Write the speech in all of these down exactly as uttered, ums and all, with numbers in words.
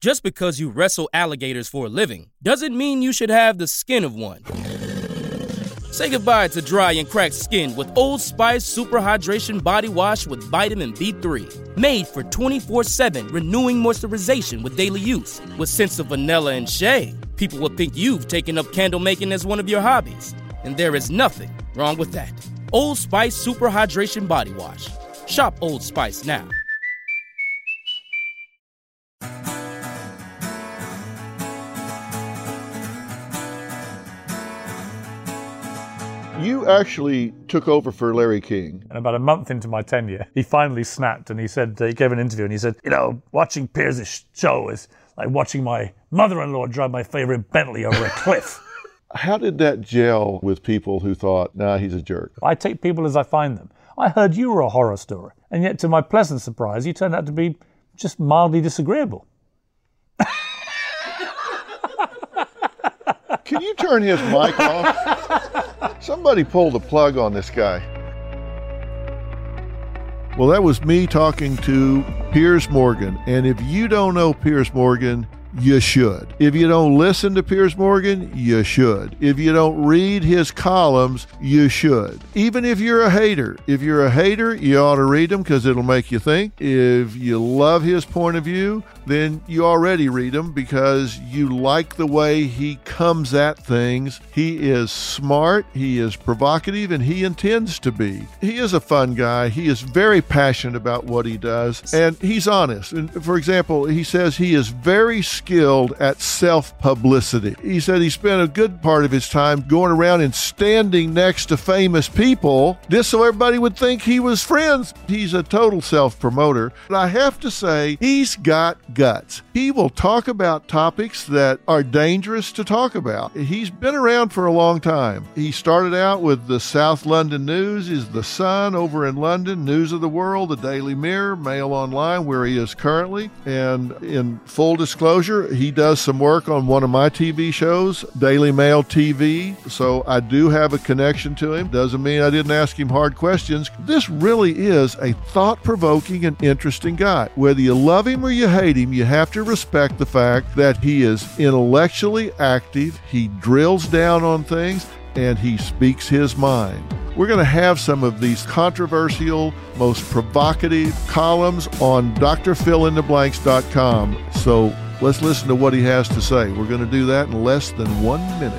Just because you wrestle alligators for a living doesn't mean you should have the skin of one. Say goodbye to dry and cracked skin with Old Spice Super Hydration Body Wash with vitamin B three. Made for twenty-four seven renewing moisturization with daily use. With scents of vanilla and shea, people will think you've taken up candle making as one of your hobbies. And there is nothing wrong with that. Old Spice Super Hydration Body Wash. Shop Old Spice now. You actually took over for Larry King. And about a month into my tenure, he finally snapped and he said, uh, he gave an interview and he said, you know, watching Piers' show is like watching my mother-in-law drive my favorite Bentley over a cliff. How did that gel with people who thought, nah, he's a jerk? I take people as I find them. I heard you were a horror story, and yet to my pleasant surprise, you turned out to be just mildly disagreeable. Can you turn his mic off? Somebody pull the plug on this guy. Well, that was me talking to Piers Morgan. And if you don't know Piers Morgan, you should. If you don't listen to Piers Morgan, you should. If you don't read his columns, you should. Even if you're a hater. If you're a hater, you ought to read them because it'll make you think. If you love his point of view, then you already read him because you like the way he comes at things. He is smart, he is provocative, and he intends to be. He is a fun guy. He is very passionate about what he does, and he's honest. And for example, he says he is very skilled at self-publicity. He said he spent a good part of his time going around and standing next to famous people just so everybody would think he was friends. He's a total self-promoter. But I have to say, he's got guts. He will talk about topics that are dangerous to talk about. He's been around for a long time. He started out with the South London News, is the Sun over in London, News of the World, the Daily Mirror, Mail Online, where he is currently. And in full disclosure, he does some work on one of my T V shows, Daily Mail T V. So I do have a connection to him. Doesn't mean I didn't ask him hard questions. This really is a thought-provoking and interesting guy. Whether you love him or you hate him, you have to respect the fact that he is intellectually active, he drills down on things, and he speaks his mind. We're going to have some of these controversial, most provocative columns on d r fill in the blanks dot com. So let's listen to what he has to say. We're going to do that in less than one minute.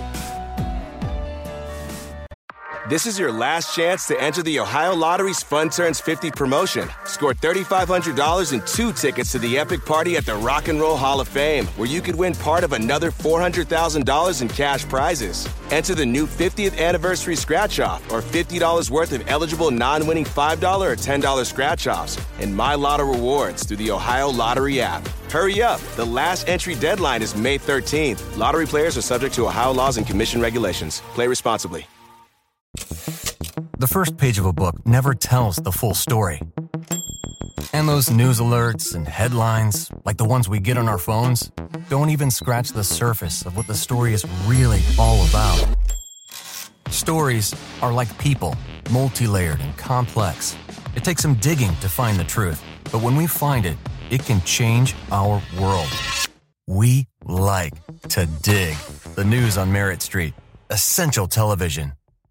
This is your last chance to enter the Ohio Lottery's Fun Turns fifty promotion. Score three thousand five hundred dollars and two tickets to the epic party at the Rock and Roll Hall of Fame, where you could win part of another four hundred thousand dollars in cash prizes. Enter the new fiftieth anniversary scratch-off or fifty dollars worth of eligible non-winning five dollars or ten dollars scratch-offs and My Lotto rewards through the Ohio Lottery app. Hurry up. The last entry deadline is May thirteenth. Lottery players are subject to Ohio laws and commission regulations. Play responsibly. The first page of a book never tells the full story. And those news alerts and headlines, like the ones we get on our phones, don't even scratch the surface of what the story is really all about. Stories are like people, multi-layered and complex. It takes some digging to find the truth, but when we find it, it can change our world. We like to dig. The news on Merritt Street. Essential television.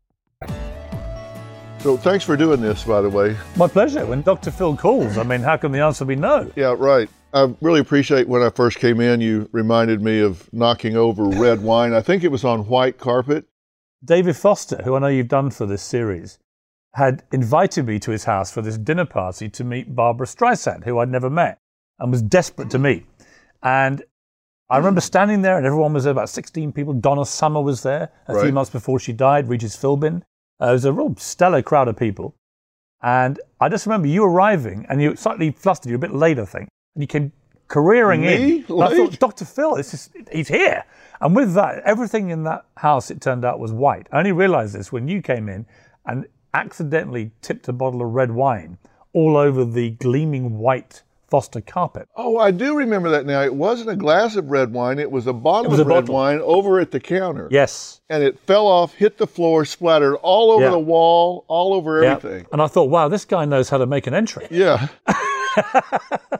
So thanks for doing this, by the way. My pleasure. When Doctor Phil calls, I mean, how can the answer be no? Yeah, right. I really appreciate when I first came in, you reminded me of knocking over red wine. I think it was on white carpet. David Foster, who I know you've done for this series, had invited me to his house for this dinner party to meet Barbara Streisand, who I'd never met and was desperate to meet. And I remember standing there and everyone was there, about sixteen people. Donna Summer was there a Right. few months before she died, Regis Philbin. Uh, it was a real stellar crowd of people. And I just remember you arriving, and you were slightly flustered. You were a bit late, I think. And you came careering Me? in. And I Late? thought, Doctor Phil, this is, he's here. And with that, everything in that house, it turned out, was white. I only realized this when you came in and accidentally tipped a bottle of red wine all over the gleaming white Foster carpet. Oh, I do remember that now. It wasn't a glass of red wine. It was a bottle It was of a red bottle. wine over at the counter. Yes. And it fell off, hit the floor, splattered all over Yeah. the wall, all over Yeah. everything. And I thought, wow, this guy knows how to make an entry. Yeah. I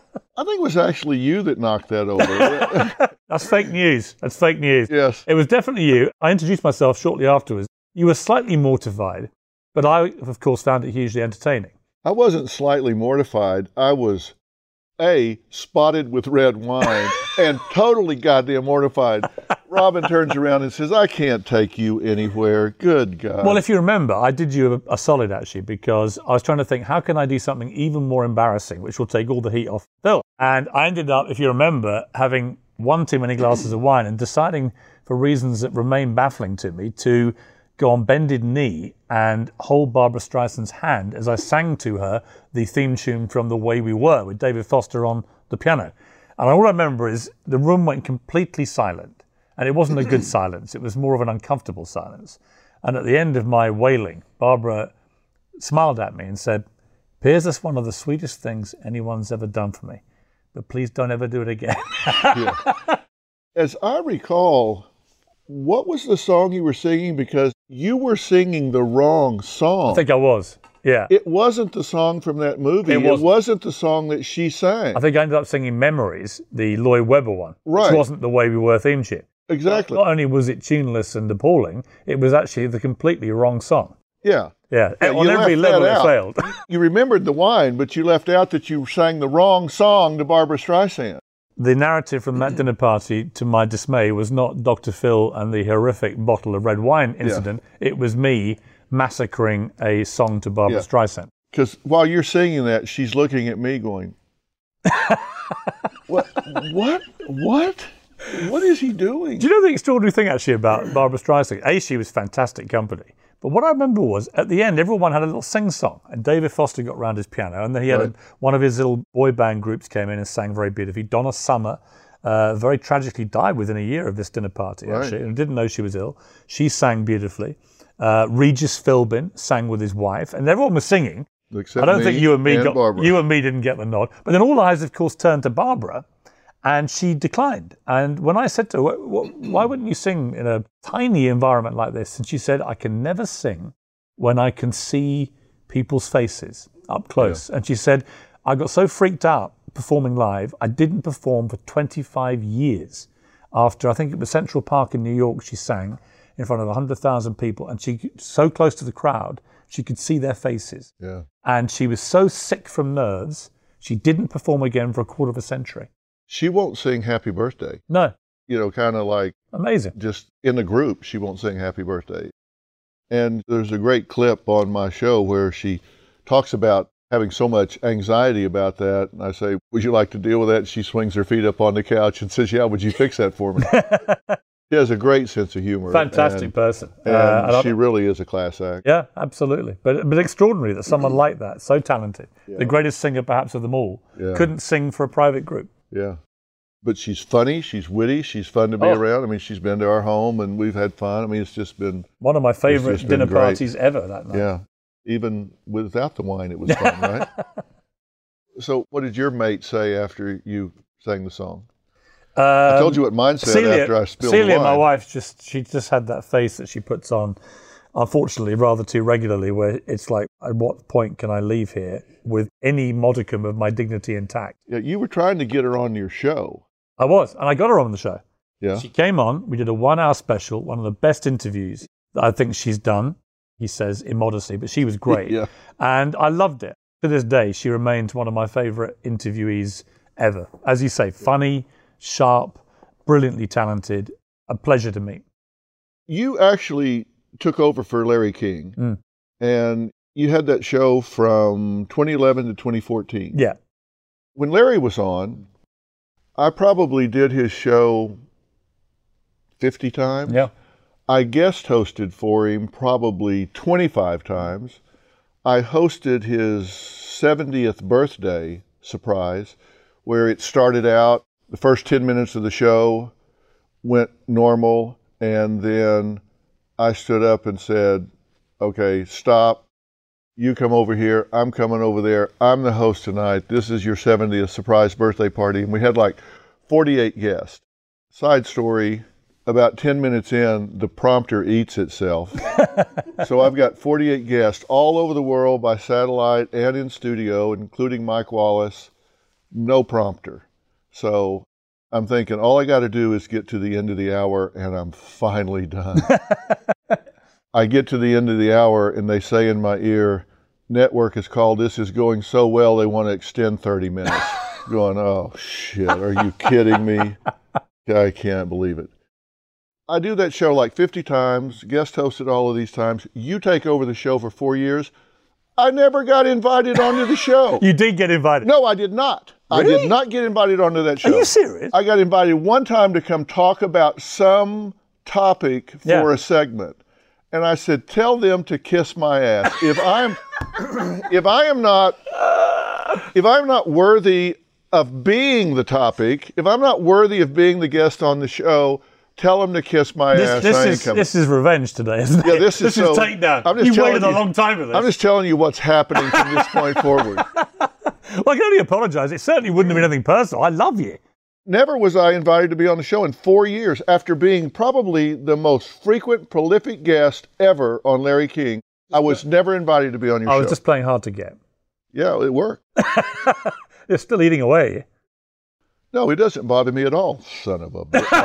I think it was actually you that knocked that over. That's fake news. That's fake news. Yes. It was definitely you. I introduced myself shortly afterwards. You were slightly mortified, but I, of course, found it hugely entertaining. I wasn't slightly mortified. I was, A, spotted with red wine and totally goddamn mortified. Robin turns around and says, I can't take you anywhere. Good God. Well, if you remember, I did you a, a solid, actually, because I was trying to think, how can I do something even more embarrassing, which will take all the heat off Phil? And I ended up, if you remember, having one too many glasses of wine and deciding, for reasons that remain baffling to me, to go on bended knee and hold Barbra Streisand's hand as I sang to her the theme tune from The Way We Were with David Foster on the piano. And all I remember is the room went completely silent. And it wasn't a good silence. It was more of an uncomfortable silence. And at the end of my wailing, Barbara smiled at me and said, Piers, that's one of the sweetest things anyone's ever done for me. But please don't ever do it again. Yeah. As I recall, what was the song you were singing? Because you were singing the wrong song. I think I was, yeah. It wasn't the song from that movie. It It wasn't. wasn't the song that she sang. I think I ended up singing Memories, the Lloyd Webber one, Right. which wasn't The Way We Were theme tune. Exactly. Not only was it tuneless and appalling, it was actually the completely wrong song. Yeah. Yeah, Yeah, on you every left that level it out. failed. You remembered the wine, but you left out that you sang the wrong song to Barbra Streisand. The narrative from that dinner party, to my dismay, was not Doctor Phil and the horrific bottle of red wine incident. Yeah. It was me massacring a song to Barbra Yeah. Streisand. Because while you're singing that, she's looking at me going, what? What? What? What is he doing? Do you know the extraordinary thing, actually, about Barbra Streisand? A, she was fantastic company. But what I remember was, at the end, everyone had a little sing-song. And David Foster got round his piano, and then he had Right. a, one of his little boy band groups came in and sang very beautifully. Donna Summer uh, very tragically died within a year of this dinner party, Right. actually, and didn't know she was ill. She sang beautifully. Uh, Regis Philbin sang with his wife, and everyone was singing. Except I don't me think you and me got Barbara. you and me didn't get the nod. But then all eyes, of course, turned to Barbara, and she declined. And when I said to her, "Why wouldn't you sing in a tiny environment like this?" and she said, "I can never sing when I can see people's faces up close." Yeah. And she said, "I got so freaked out performing live, I didn't perform for twenty-five years. After, I think it was Central Park in New York, she sang in front of one hundred thousand people, and she so close to the crowd, she could see their faces. Yeah. And she was so sick from nerves, she didn't perform again for a quarter of a century." She won't sing Happy Birthday. No. You know, kind of like Amazing. just in the group, she won't sing Happy Birthday. And there's a great clip on my show where she talks about having so much anxiety about that. And I say, "Would you like to deal with that?" And she swings her feet up on the couch and says, "Yeah, would you fix that for me?" She has a great sense of humor. Fantastic and, person. And Uh, and she I- really is a class act. Yeah, absolutely. But but extraordinary that someone like that, so talented, Yeah. the greatest singer perhaps of them all, Yeah. couldn't sing for a private group. Yeah. But she's funny, she's witty, she's fun to be Oh. around. I mean, she's been to our home and we've had fun. I mean, it's just been, One of my favourite just been dinner great. parties ever that night. yeah. Even without the wine, it was fun, right? So what did your mate say after you sang the song? Um, I told you what mine said Celia, after I spilled Celia, the wine. my wife, just she just had that face that she puts on, unfortunately, rather too regularly, where it's like, at what point can I leave here with any modicum of my dignity intact? Yeah, you were trying to get her on your show. I was, and I got her on the show. Yeah. She came on, we did a one-hour special, one of the best interviews that I think she's done, he says, in modesty, but she was great. Yeah. And I loved it. To this day, she remains one of my favourite interviewees ever. As you say, funny, sharp, brilliantly talented, a pleasure to meet. You actually took over for Larry King, Mm. and you had that show from twenty eleven to twenty fourteen. Yeah. When Larry was on, I probably did his show fifty times. Yeah. I guest hosted for him probably twenty-five times. I hosted his seventieth birthday surprise, where it started out, the first ten minutes of the show went normal, and then I stood up and said, "Okay, stop. You come over here. I'm coming over there. I'm the host tonight. This is your seventieth surprise birthday party." And we had like forty-eight guests. Side story, about ten minutes in, the prompter eats itself. So I've got forty-eight guests all over the world by satellite and in studio, including Mike Wallace. no prompter. So I'm thinking all I got to do is get to the end of the hour and I'm finally done. I get to the end of the hour and they say in my ear, network is called, this is going so well they want to extend thirty minutes. Going, oh shit, are you kidding me? I can't believe it. I do that show like fifty times, guest hosted all of these times. You take over the show for four years. I never got invited onto the show. You did get invited? No, I did not. Really? I did not get invited onto that show. Are you serious? I got invited one time to come talk about some topic for Yeah. a segment. And I said, tell them to kiss my ass. If I'm if I am not if I'm not worthy of being the topic, if I'm not worthy of being the guest on the show, tell them to kiss my This, ass. this, I ain't is, coming. this is revenge today, isn't Yeah, it? this is so- takedown. I'm just You telling waited a you- long time for this. I'm just telling you what's happening from this point forward. Well, I can only apologise. It certainly wouldn't have been anything personal. I love you. Never was I invited to be on the show in four years after being probably the most frequent, prolific guest ever on Larry King. I was never invited to be on your I show. was just playing hard to get. Yeah, it worked. You're still eating away. No, it doesn't bother me at all, son of a bitch.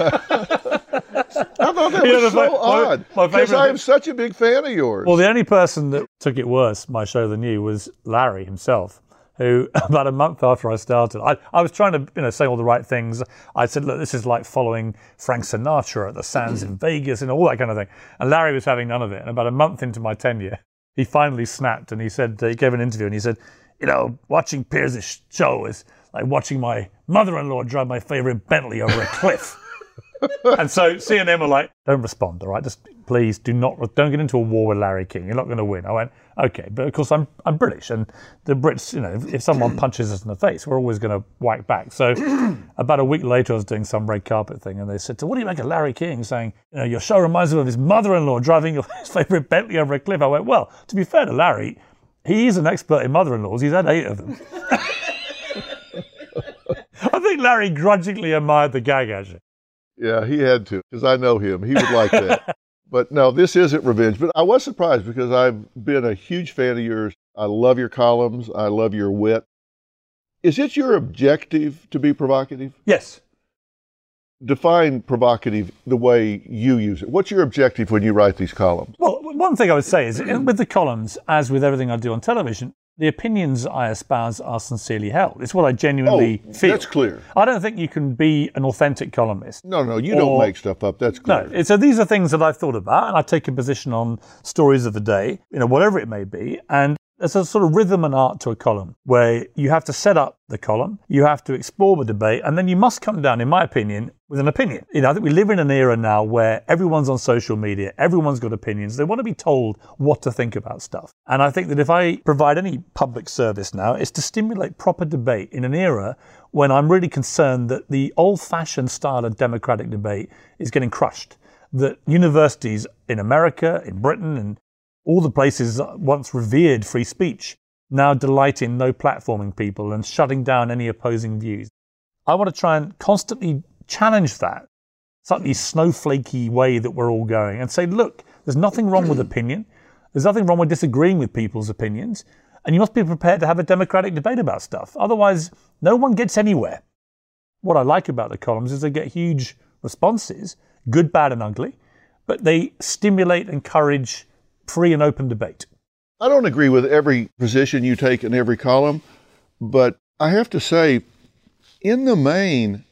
I thought that You know, was the so fa- my- odd, my because favourite I thing- am such a big fan of yours. Well, the only person that took it worse, my show, than you was Larry himself, who about a month after I started, I, I was trying to you know say all the right things. I said, look, this is like following Frank Sinatra at the Sands in Vegas and all that kind of thing. And Larry was having none of it. And about a month into my tenure, he finally snapped and he said, he gave an interview and he said, you know, watching Piers' show is like watching my mother-in-law drive my favorite Bentley over a cliff. And so C N N were like, don't respond, all right? Just please do not, don't get into a war with Larry King. You're not going to win. I went, okay, but of course I'm I'm British, and the Brits, you know, if, if someone punches us in the face, we're always going to whack back. So about a week later, I was doing some red carpet thing, and they said, so what do you make of Larry King saying, you know, your show reminds him of his mother-in-law driving his favorite Bentley over a cliff? I went, well, to be fair to Larry, he is an expert in mother-in-laws. He's had eight of them. I think Larry grudgingly admired the gag, actually. Yeah, he had to, because I know him. He would like that. But no, this isn't revenge. But I was surprised because I've been a huge fan of yours. I love your columns. I love your wit. Is it your objective to be provocative? Yes. Define provocative the way you use it. What's your objective when you write these columns? Well, one thing I would say is with the columns, as with everything I do on television, the opinions I espouse are sincerely held. It's what I genuinely Oh, feel. that's clear. I don't think you can be an authentic columnist. No, no, you Or- don't make stuff up. That's clear. No, so these are things that I've thought about, and I take a position on stories of the day, you know, whatever it may be, and there's a sort of rhythm and art to a column where you have to set up the column, you have to explore the debate, and then you must come down, in my opinion, with an opinion. You know, I think we live in an era now where everyone's on social media, everyone's got opinions, they want to be told what to think about stuff. And I think that if I provide any public service now, it's to stimulate proper debate in an era when I'm really concerned that the old-fashioned style of democratic debate is getting crushed. That universities in America, in Britain, and all the places that once revered free speech now delight in no platforming people and shutting down any opposing views. I want to try and constantly challenge that slightly snowflakey way that we're all going and say, look, there's nothing wrong with opinion. There's nothing wrong with disagreeing with people's opinions. And you must be prepared to have a democratic debate about stuff. Otherwise, no one gets anywhere. What I like about the columns is they get huge responses, good, bad, and ugly, but they stimulate, encourage free and open debate. I don't agree with every position you take in every column, but I have to say, in the main,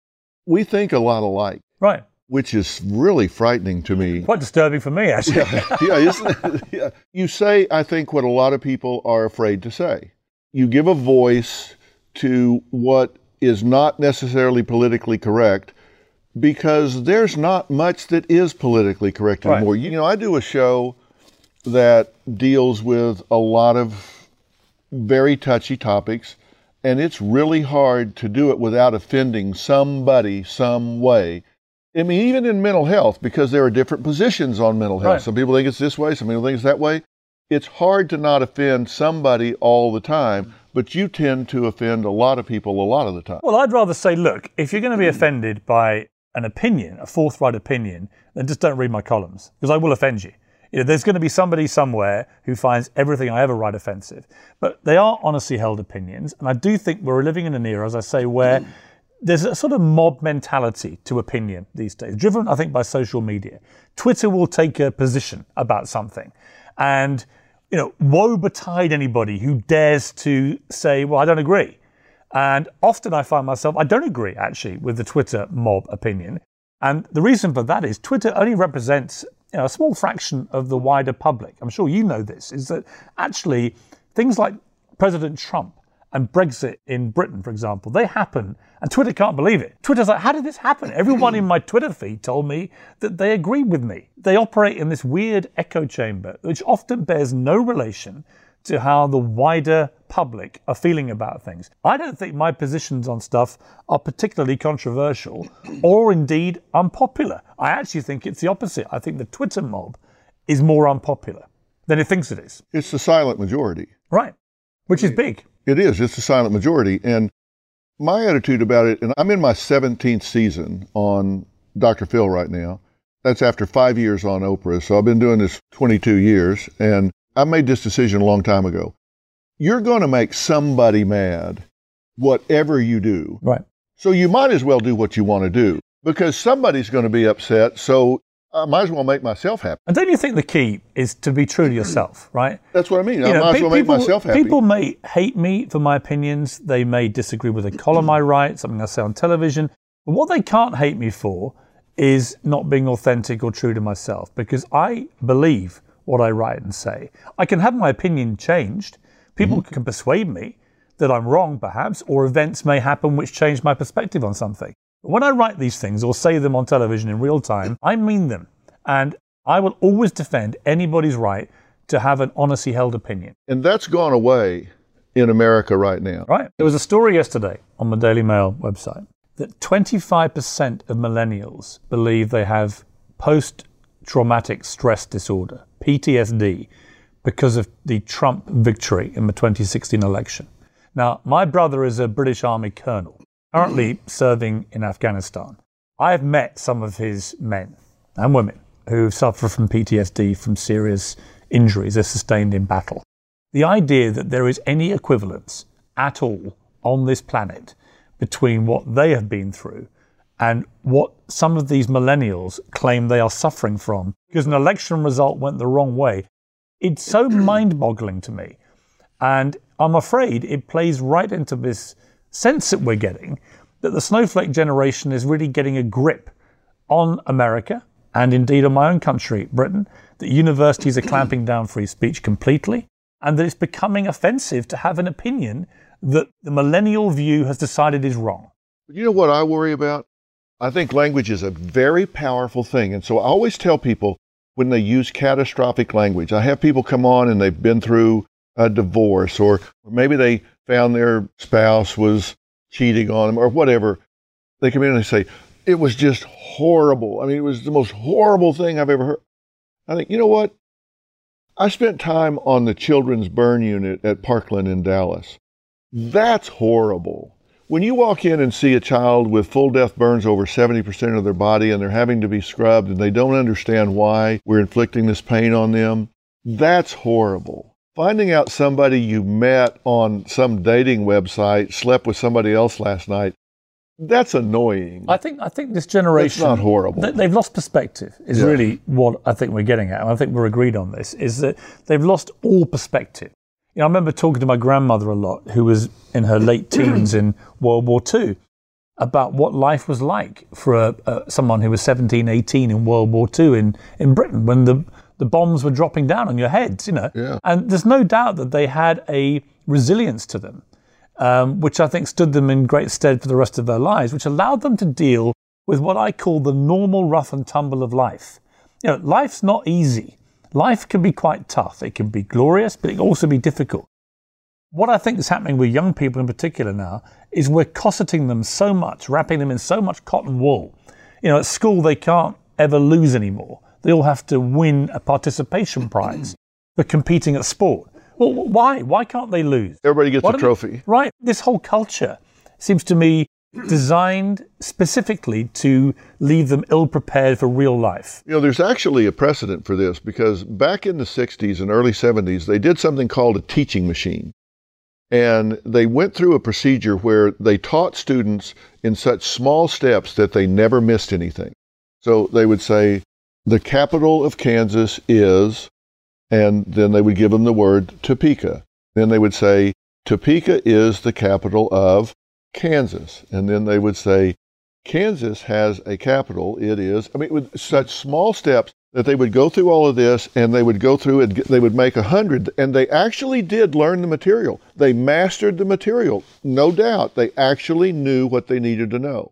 we think a lot alike, Right. which is really frightening to me. Quite disturbing for me, actually. Yeah, yeah, isn't it? Yeah. You say, I think, what a lot of people are afraid to say. You give a voice to what is not necessarily politically correct because there's not much that is politically correct Right. anymore. You know, I do a show that deals with a lot of very touchy topics, and it's really hard to do it without offending somebody some way. I mean, even in mental health, because there are different positions on mental health. Right. Some people think it's this way, some people think it's that way. It's hard to not offend somebody all the time, but you tend to offend a lot of people a lot of the time. Well, I'd rather say, look, if you're going to be offended by an opinion, a forthright opinion, then just don't read my columns, because I will offend you. You know, there's going to be somebody somewhere who finds everything I ever write offensive. But they are honestly held opinions. And I do think we're living in an era, as I say, where there's a sort of mob mentality to opinion these days, driven, I think, by social media. Twitter will take a position about something. And, you know, woe betide anybody who dares to say, well, I don't agree. And often I find myself, I don't agree, actually, with the Twitter mob opinion. And the reason for that is Twitter only represents, you know, a small fraction of the wider public. I'm sure you know this, is that actually things like President Trump and Brexit in Britain, for example, they happen, and Twitter can't believe it. Twitter's like, how did this happen? Everyone in my Twitter feed told me that they agree with me. They operate in this weird echo chamber, which often bears no relation to how the wider public are feeling about things. I don't think my positions on stuff are particularly controversial or indeed unpopular. I actually think it's the opposite. I think the Twitter mob is more unpopular than it thinks it is. It's the silent majority. Right, which is big. It is. It's the silent majority. And my attitude about it, and I'm in my seventeenth season on Doctor Phil right now. That's after five years on Oprah. So I've been doing this twenty-two years, and I made this decision a long time ago. You're going to make somebody mad, whatever you do. Right. So you might as well do what you want to do, because somebody's going to be upset. So I might as well make myself happy. And don't you think the key is to be true to yourself, right? That's what I mean. You I know, might as pe- well make people, myself happy. People may hate me for my opinions. They may disagree with a column I write, something I say on television. But what they can't hate me for is not being authentic or true to myself, because I believe what I write and say. I can have my opinion changed. People mm-hmm. can persuade me that I'm wrong, perhaps, or events may happen which change my perspective on something. But when I write these things or say them on television in real time, I mean them. And I will always defend anybody's right to have an honestly held opinion. And that's gone away in America right now. Right. There was a story yesterday on the Daily Mail website that twenty-five percent of millennials believe they have post-traumatic stress disorder, P T S D, because of the Trump victory in the twenty sixteen election. Now, my brother is a British Army colonel, currently serving in Afghanistan. I have met some of his men and women who suffer from P T S D from serious injuries they're sustained in battle. The idea that there is any equivalence at all on this planet between what they have been through and what some of these millennials claim they are suffering from because an election result went the wrong way, it's so mind-boggling to me. And I'm afraid it plays right into this sense that we're getting that the snowflake generation is really getting a grip on America and indeed on my own country, Britain, that universities are clamping down free speech completely, and that it's becoming offensive to have an opinion that the millennial view has decided is wrong. You know what I worry about? I think language is a very powerful thing. And so I always tell people when they use catastrophic language, I have people come on and they've been through a divorce, or maybe they found their spouse was cheating on them or whatever. They come in and they say, it was just horrible. I mean, it was the most horrible thing I've ever heard. I think, you know what? I spent time on the children's burn unit at Parkland in Dallas. That's horrible. When you walk in and see a child with full death burns over seventy percent of their body and they're having to be scrubbed and they don't understand why we're inflicting this pain on them, that's horrible. Finding out somebody you met on some dating website slept with somebody else last night, that's annoying. I think I think this generation... It's not horrible. They've lost perspective is yeah. really what I think we're getting at. And I think we're agreed on this, is that they've lost all perspective. You know, I remember talking to my grandmother a lot, who was in her late teens in World War Two, about what life was like for a, a, someone who was seventeen, eighteen in World War Two in, in Britain, when the, the bombs were dropping down on your heads, you know. Yeah. And there's no doubt that they had a resilience to them, um, which I think stood them in great stead for the rest of their lives, which allowed them to deal with what I call the normal rough and tumble of life. You know, life's not easy. Life can be quite tough. It can be glorious, but it can also be difficult. What I think is happening with young people in particular now is we're cosseting them so much, wrapping them in so much cotton wool. You know, at school they can't ever lose anymore. They all have to win a participation prize for competing at sport. Well, why? Why can't they lose? Everybody gets Why a trophy. They, right. This whole culture seems to me designed specifically to leave them ill-prepared for real life. You know, there's actually a precedent for this because back in the sixties and early seventies, they did something called a teaching machine. And they went through a procedure where they taught students in such small steps that they never missed anything. So they would say, the capital of Kansas is, and then they would give them the word Topeka. Then they would say, Topeka is the capital of Kansas. And then they would say, Kansas has a capital. It is, I mean, with such small steps that they would go through all of this and they would go through it, they would make a hundred, and they actually did learn the material. They mastered the material, no doubt. They actually knew what they needed to know.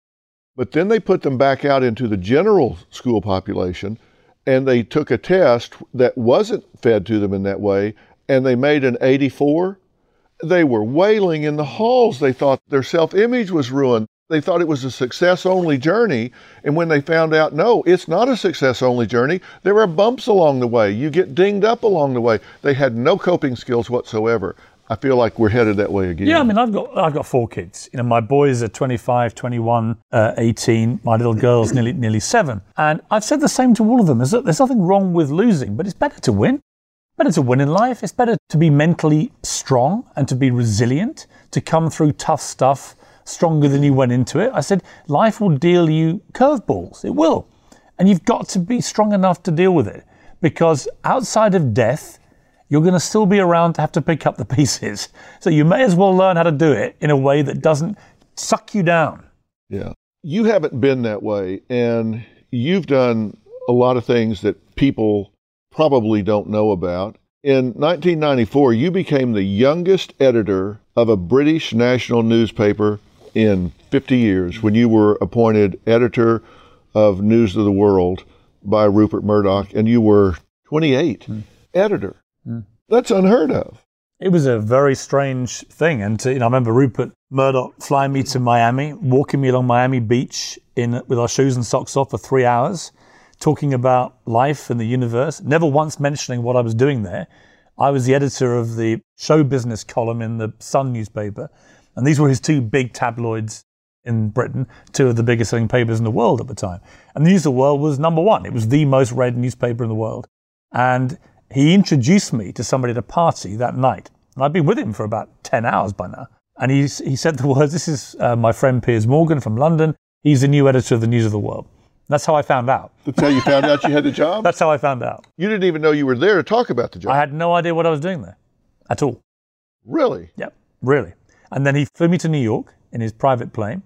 But then they put them back out into the general school population, and they took a test that wasn't fed to them in that way, and they made an eighty-four. They were wailing in the halls. They thought their self-image was ruined. They thought it was a success-only journey. And when they found out, no, it's not a success-only journey, there are bumps along the way. You get dinged up along the way. They had no coping skills whatsoever. I feel like we're headed that way again. Yeah, I mean, I've got I've got four kids. You know, my boys are twenty-five, twenty-one, uh, eighteen. My little girl's nearly nearly seven. And I've said the same to all of them. Is that there's nothing wrong with losing, but it's better to win. Better to win in life. It's better to be mentally strong and to be resilient, to come through tough stuff stronger than you went into it. I said, life will deal you curveballs. It will. And you've got to be strong enough to deal with it, because outside of death, you're going to still be around to have to pick up the pieces. So you may as well learn how to do it in a way that doesn't suck you down. Yeah. You haven't been that way, and you've done a lot of things that people probably don't know about. In nineteen ninety-four, you became the youngest editor of a British national newspaper in fifty years when you were appointed editor of News of the World by Rupert Murdoch, and you were twenty-eight, mm. editor. Mm. That's unheard of. It was a very strange thing. And to, you know, I remember Rupert Murdoch flying me to Miami, walking me along Miami Beach in with our shoes and socks off for three hours, talking about life and the universe, never once mentioning what I was doing there. I was the editor of the show business column in the Sun newspaper, and these were his two big tabloids in Britain, two of the biggest selling papers in the world at the time. And the News of the World was number one. It was the most read newspaper in the world. And he introduced me to somebody at a party that night. And I'd been with him for about ten hours by now. And he, he said the words, this is uh, my friend Piers Morgan from London. He's the new editor of the News of the World. That's how I found out. That's how you found out you had the job? That's how I found out. You didn't even know you were there to talk about the job. I had no idea what I was doing there at all. Really? Yep, really. And then he flew me to New York in his private plane,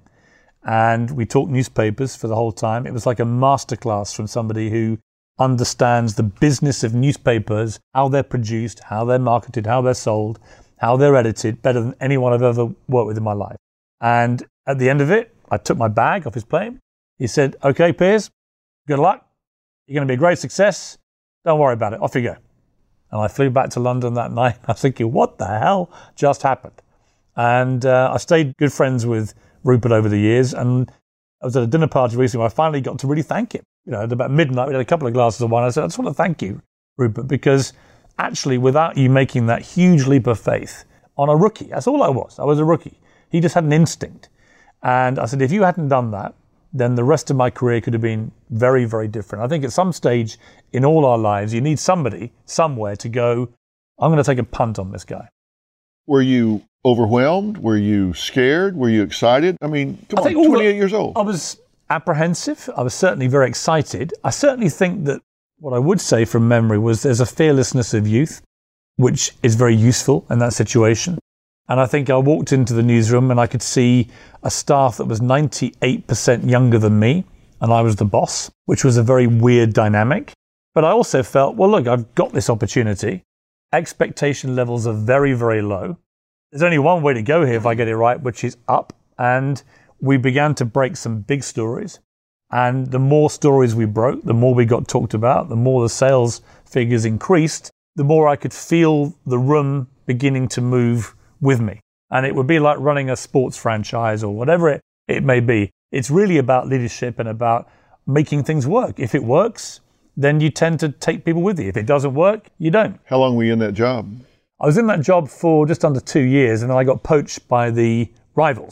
and we talked newspapers for the whole time. It was like a masterclass from somebody who understands the business of newspapers, how they're produced, how they're marketed, how they're sold, how they're edited, better than anyone I've ever worked with in my life. And at the end of it, I took my bag off his plane. He said, okay, Piers, good luck. You're going to be a great success. Don't worry about it. Off you go. And I flew back to London that night. I was thinking, what the hell just happened? And uh, I stayed good friends with Rupert over the years. And I was at a dinner party recently where I finally got to really thank him. You know, at about midnight, we had a couple of glasses of wine. I said, I just want to thank you, Rupert, because actually without you making that huge leap of faith on a rookie, that's all I was. I was a rookie. He just had an instinct. And I said, if you hadn't done that, then the rest of my career could have been very, very different. I think at some stage in all our lives, you need somebody somewhere to go, I'm going to take a punt on this guy. Were you overwhelmed? Were you scared? Were you excited? I mean, come I on, twenty-eight the, years old. I was apprehensive. I was certainly very excited. I certainly think that what I would say from memory was there's a fearlessness of youth, which is very useful in that situation. And I think I walked into the newsroom and I could see a staff that was ninety-eight percent younger than me, and I was the boss, which was a very weird dynamic. But I also felt, well, look, I've got this opportunity. Expectation levels are very, very low. There's only one way to go here if I get it right, which is up. And we began to break some big stories. And the more stories we broke, the more we got talked about, the more the sales figures increased, the more I could feel the room beginning to move with me. And it would be like running a sports franchise or whatever it, it may be. It's really about leadership and about making things work. If it works, then you tend to take people with you. If it doesn't work, you don't. How long were you in that job? I was in that job for just under two years, and then I got poached by the rivals,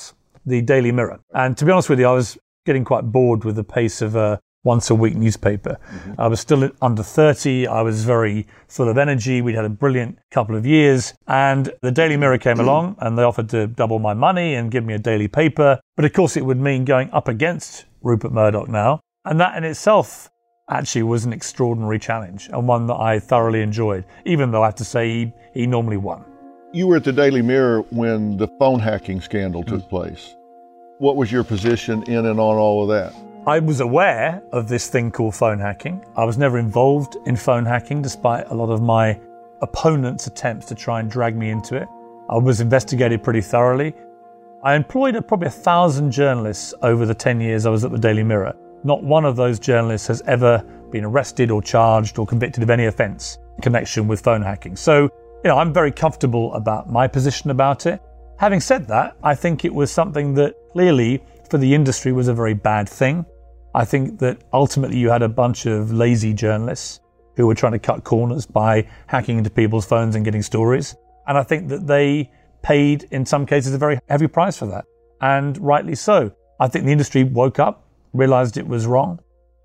the Daily Mirror. And to be honest with you, I was getting quite bored with the pace of a once-a-week newspaper. Mm-hmm. I was still under thirty. I was very full of energy. We'd had a brilliant couple of years. And the Daily Mirror came along and they offered to double my money and give me a daily paper. But of course, it would mean going up against Rupert Murdoch now. And that in itself actually was an extraordinary challenge and one that I thoroughly enjoyed, even though I have to say he, he normally won. You were at the Daily Mirror when the phone hacking scandal took place. What was your position in and on all of that? I was aware of this thing called phone hacking. I was never involved in phone hacking, despite a lot of my opponents' attempts to try and drag me into it. I was investigated pretty thoroughly. I employed probably a thousand journalists over the ten years I was at the Daily Mirror. Not one of those journalists has ever been arrested or charged or convicted of any offence in connection with phone hacking. So, you know, I'm very comfortable about my position about it. Having said that, I think it was something that clearly for the industry was a very bad thing. I think that ultimately you had a bunch of lazy journalists who were trying to cut corners by hacking into people's phones and getting stories. And I think that they paid, in some cases, a very heavy price for that. And rightly so. I think the industry woke up, realised it was wrong.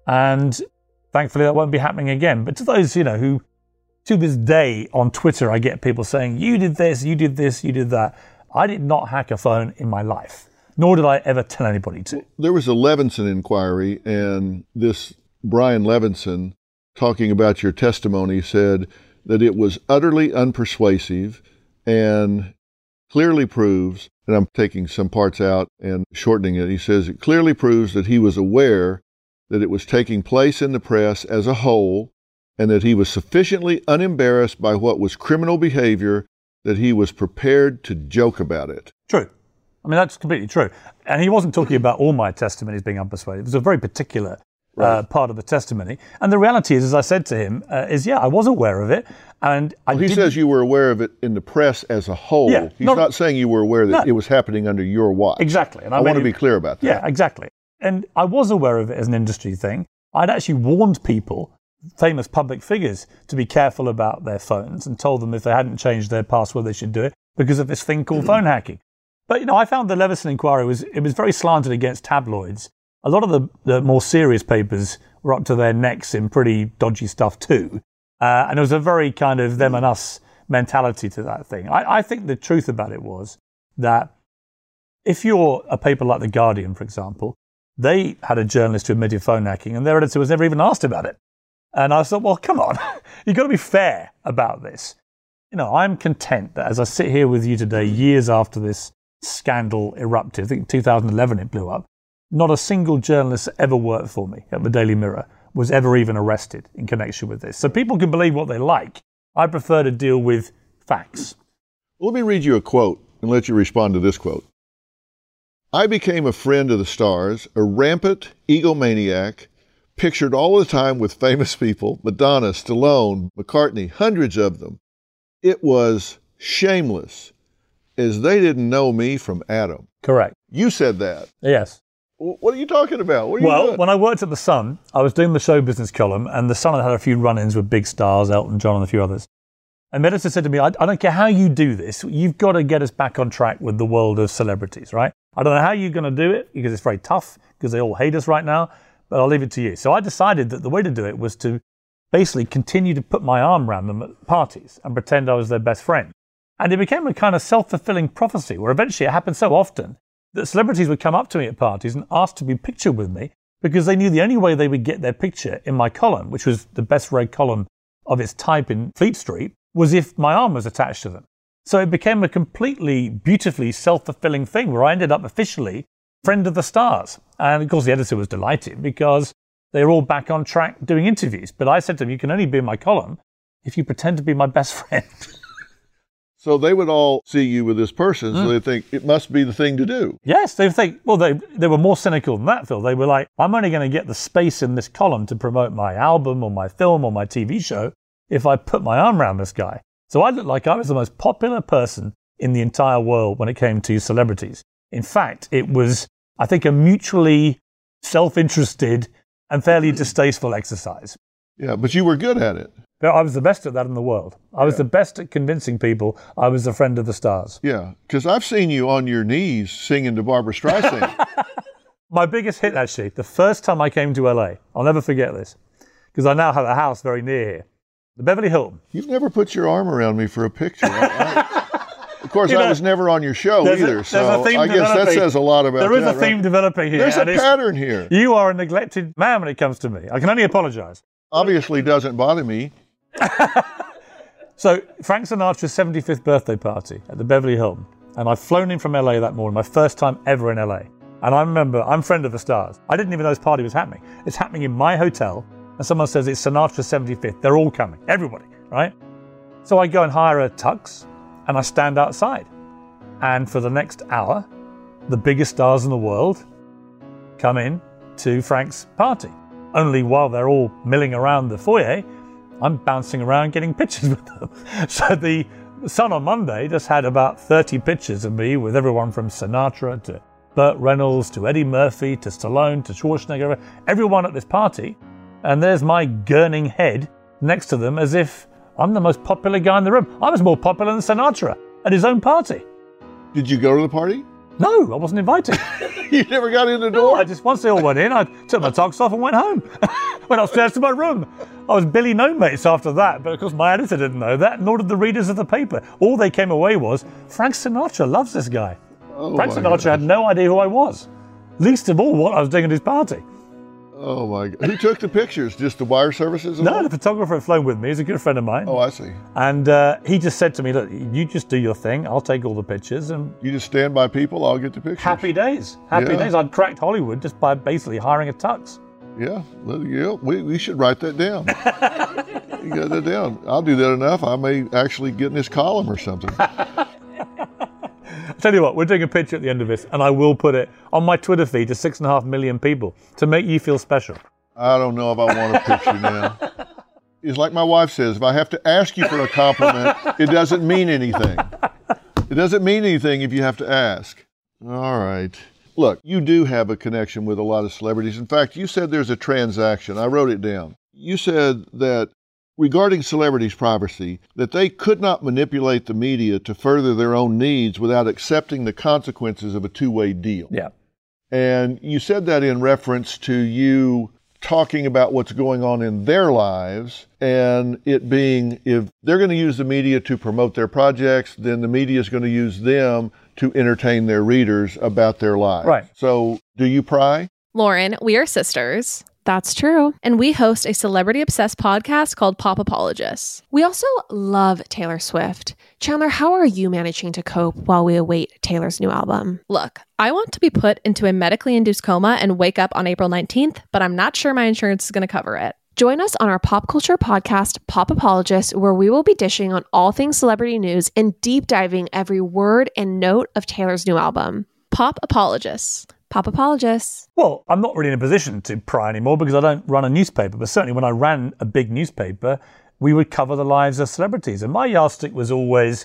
And thankfully that won't be happening again. But to those, you know, who to this day on Twitter, I get people saying, you did this, you did this, you did that. I did not hack a phone in my life, nor did I ever tell anybody to. There was a Levinson inquiry, and this Brian Levinson, talking about your testimony, said that it was utterly unpersuasive and clearly proves, and I'm taking some parts out and shortening it, he says it clearly proves that he was aware that it was taking place in the press as a whole and that he was sufficiently unembarrassed by what was criminal behavior that he was prepared to joke about it. True. I mean, that's completely true. And he wasn't talking about all my testimonies being unpersuasive. It was a very particular right. uh, part of the testimony. And the reality is, as I said to him, uh, is, yeah, I was aware of it. And I well, he says you were aware of it in the press as a whole. Yeah, He's not, not saying you were aware that no. it was happening under your watch. Exactly. And I, I want to it, be clear about that. Yeah, exactly. And I was aware of it as an industry thing. I'd actually warned people, famous public figures, to be careful about their phones and told them if they hadn't changed their password, they should do it because of this thing called phone hacking. But, you know, I found the Levinson inquiry was, it was very slanted against tabloids. A lot of the, the more serious papers were up to their necks in pretty dodgy stuff too. Uh, and there was a very kind of them and us mentality to that thing. I, I think the truth about it was that if you're a paper like The Guardian, for example, they had a journalist who admitted phone hacking and their editor was never even asked about it. And I thought, well, come on, you've got to be fair about this. You know, I'm content that as I sit here with you today, years after this scandal erupted, I think in two thousand eleven it blew up, not a single journalist that ever worked for me at the Daily Mirror was ever even arrested in connection with this. So people can believe what they like. I prefer to deal with facts. Let me read you a quote and let you respond to this quote. I became a friend of the stars, a rampant egomaniac, pictured all the time with famous people, Madonna, Stallone, McCartney, hundreds of them. It was shameless, as they didn't know me from Adam. Correct. You said that. Yes. What are you talking about? What are well, you doing? When I worked at The Sun, I was doing the show business column, and The Sun had had a few run-ins with big stars, Elton John and a few others. And the editor said to me, I, I don't care how you do this, you've got to get us back on track with the world of celebrities, right? I don't know how you're going to do it, because it's very tough, because they all hate us right now, but I'll leave it to you. So I decided that the way to do it was to basically continue to put my arm around them at parties and pretend I was their best friend. And it became a kind of self-fulfilling prophecy, where eventually it happened so often that celebrities would come up to me at parties and ask to be pictured with me because they knew the only way they would get their picture in my column, which was the best read column of its type in Fleet Street, was if my arm was attached to them. So it became a completely beautifully self-fulfilling thing where I ended up officially friend of the stars. And of course the editor was delighted because they were all back on track doing interviews. But I said to them, you can only be in my column if you pretend to be my best friend. So they would all see you with this person, mm. so they think it must be the thing to do. Yes, they think, well, they they were more cynical than that, Phil. They were like, I'm only going to get the space in this column to promote my album or my film or my T V show if I put my arm around this guy. So I looked like I was the most popular person in the entire world when it came to celebrities. In fact, it was, I think, a mutually self-interested and fairly distasteful exercise. Yeah, but you were good at it. But I was the best at that in the world. I was Yeah. the best at convincing people I was a friend of the stars. Yeah, because I've seen you on your knees singing to Barbra Streisand. My biggest hit, actually, the first time I came to L A, I'll never forget this, because I now have a house very near here, the Beverly Hilton. You've never put your arm around me for a picture. I, I, of course, You know, I was never on your show there's a- either, there's so a theme I guess that developing. says a lot about There is that, a theme right? developing here. There's a and it's- pattern here. You are a neglected man when it comes to me. I can only apologize. Obviously doesn't bother me. So, Frank Sinatra's seventy-fifth birthday party at the Beverly Hilton. And I've flown in from L A that morning, my first time ever in L A. And I remember, I'm friend of the stars. I didn't even know this party was happening. It's happening in my hotel. And someone says it's Sinatra's seventy-fifth. They're all coming, everybody, right? So I go and hire a tux and I stand outside. And for the next hour, the biggest stars in the world come in to Frank's party. Only while they're all milling around the foyer, I'm bouncing around getting pictures with them. So the Sun on Monday just had about thirty pictures of me with everyone from Sinatra to Burt Reynolds to Eddie Murphy to Stallone to Schwarzenegger, everyone at this party. And there's my gurning head next to them as if I'm the most popular guy in the room. I was more popular than Sinatra at his own party. Did you go to the party? No, I wasn't invited. You never got in the No, door? I just, once they all went in, I took my tux off and went home. Went upstairs to my room. I was Billy No Mates after that, but of course my editor didn't know that, nor did the readers of the paper. All they came away was, Frank Sinatra loves this guy. Oh, Frank my Sinatra goodness. had no idea who I was. Least of all, what I was doing at his party. Oh, my God. Who took the pictures? Just the wire services? No, the photographer had flown with me. He's a good friend of mine. Oh, I see. And uh, he just said to me, look, you just do your thing. I'll take all the pictures. And You just stand by people, I'll get the pictures. happy days. Happy Yeah. days. I'd cracked Hollywood just by basically hiring a tux. Yeah, well, yeah, we, we should write that down. You got that down. I'll do that enough. I may actually get in this column or something. Tell you what, we're doing a picture at the end of this, and I will put it on my Twitter feed to six and a half million people to make you feel special. I don't know if I want a picture now. It's like my wife says, if I have to ask you for a compliment, it doesn't mean anything. It doesn't mean anything if you have to ask. All right. Look, you do have a connection with a lot of celebrities. In fact, you said there's a transaction. I wrote it down. You said that regarding celebrities' privacy, that they could not manipulate the media to further their own needs without accepting the consequences of a two-way deal. Yeah. And you said that in reference to you talking about what's going on in their lives, and it being, if they're going to use the media to promote their projects, then the media is going to use them to entertain their readers about their lives. Right. So do you pry? Lauren, we are sisters. That's true. And we host a celebrity-obsessed podcast called Pop Apologists. We also love Taylor Swift. Chandler, how are you managing to cope while we await Taylor's new album? Look, I want to be put into a medically induced coma and wake up on April nineteenth, but I'm not sure my insurance is going to cover it. Join us on our pop culture podcast, Pop Apologists, where we will be dishing on all things celebrity news and deep diving every word and note of Taylor's new album. Pop Apologists. Pop Apologists. Well, I'm not really in a position to pry anymore because I don't run a newspaper, but certainly when I ran a big newspaper, we would cover the lives of celebrities. And my yardstick was always,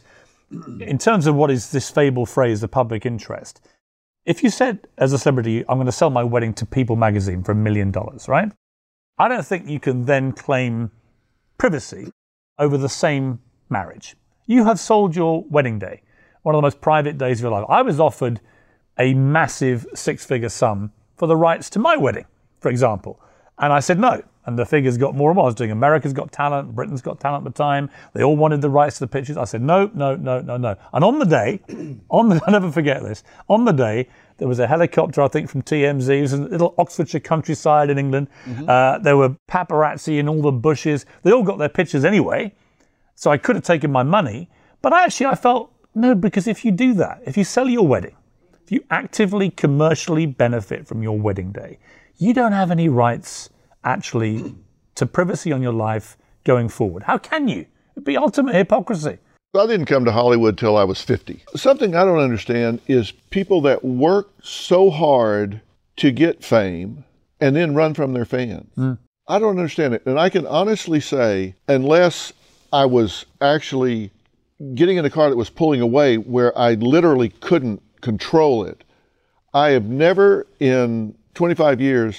in terms of what is this fabled phrase, the public interest. If you said, as a celebrity, I'm going to sell my wedding to People magazine for a million dollars, right? I don't think you can then claim privacy over the same marriage. You have sold your wedding day, one of the most private days of your life. I was offered a massive six-figure sum for the rights to my wedding, for example. And I said no. And the figures got more and more. I was doing America's Got Talent, Britain's Got Talent at the time. They all wanted the rights to the pictures. I said no, no, no, no, no. And on the day, on the, I'll never forget this, on the day, there was a helicopter, I think, from T M Z. It was in little Oxfordshire countryside in England. Mm-hmm. Uh, there were paparazzi in all the bushes. They all got their pictures anyway. So I could have taken my money. But I actually, I felt, no, because if you do that, if you sell your wedding, if you actively commercially benefit from your wedding day, you don't have any rights actually to privacy on your life going forward. How can you? It'd be ultimate hypocrisy. I didn't come to Hollywood till I was fifty. Something I don't understand is people that work so hard to get fame and then run from their fans. Mm. I don't understand it. And I can honestly say, unless I was actually getting in a car that was pulling away where I literally couldn't control it, I have never in twenty-five years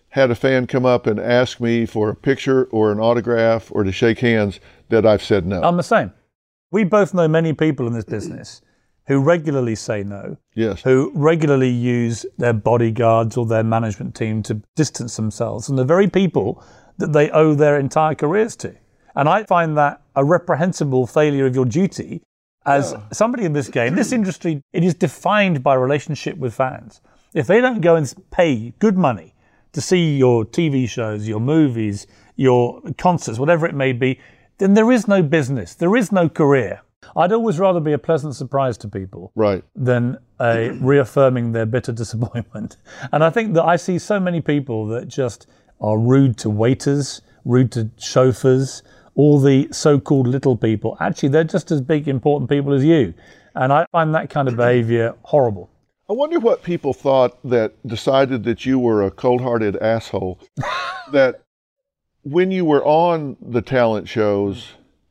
had a fan come up and ask me for a picture or an autograph or to shake hands that I've said no. I'm the same. We both know many people in this business who regularly say no, yes, who regularly use their bodyguards or their management team to distance themselves from the very people that they owe their entire careers to. And I find that a reprehensible failure of your duty as yeah. somebody in this game. This industry, it is defined by relationship with fans. If they don't go and pay good money to see your T V shows, your movies, your concerts, whatever it may be, then there is no business, there is no career. I'd always rather be a pleasant surprise to people right. than a reaffirming their bitter disappointment. And I think that I see so many people that just are rude to waiters, rude to chauffeurs, all the so-called little people. Actually, they're just as big, important people as you. And I find that kind of behavior horrible. I wonder what people thought that decided that you were a cold-hearted asshole, that when you were on the talent shows,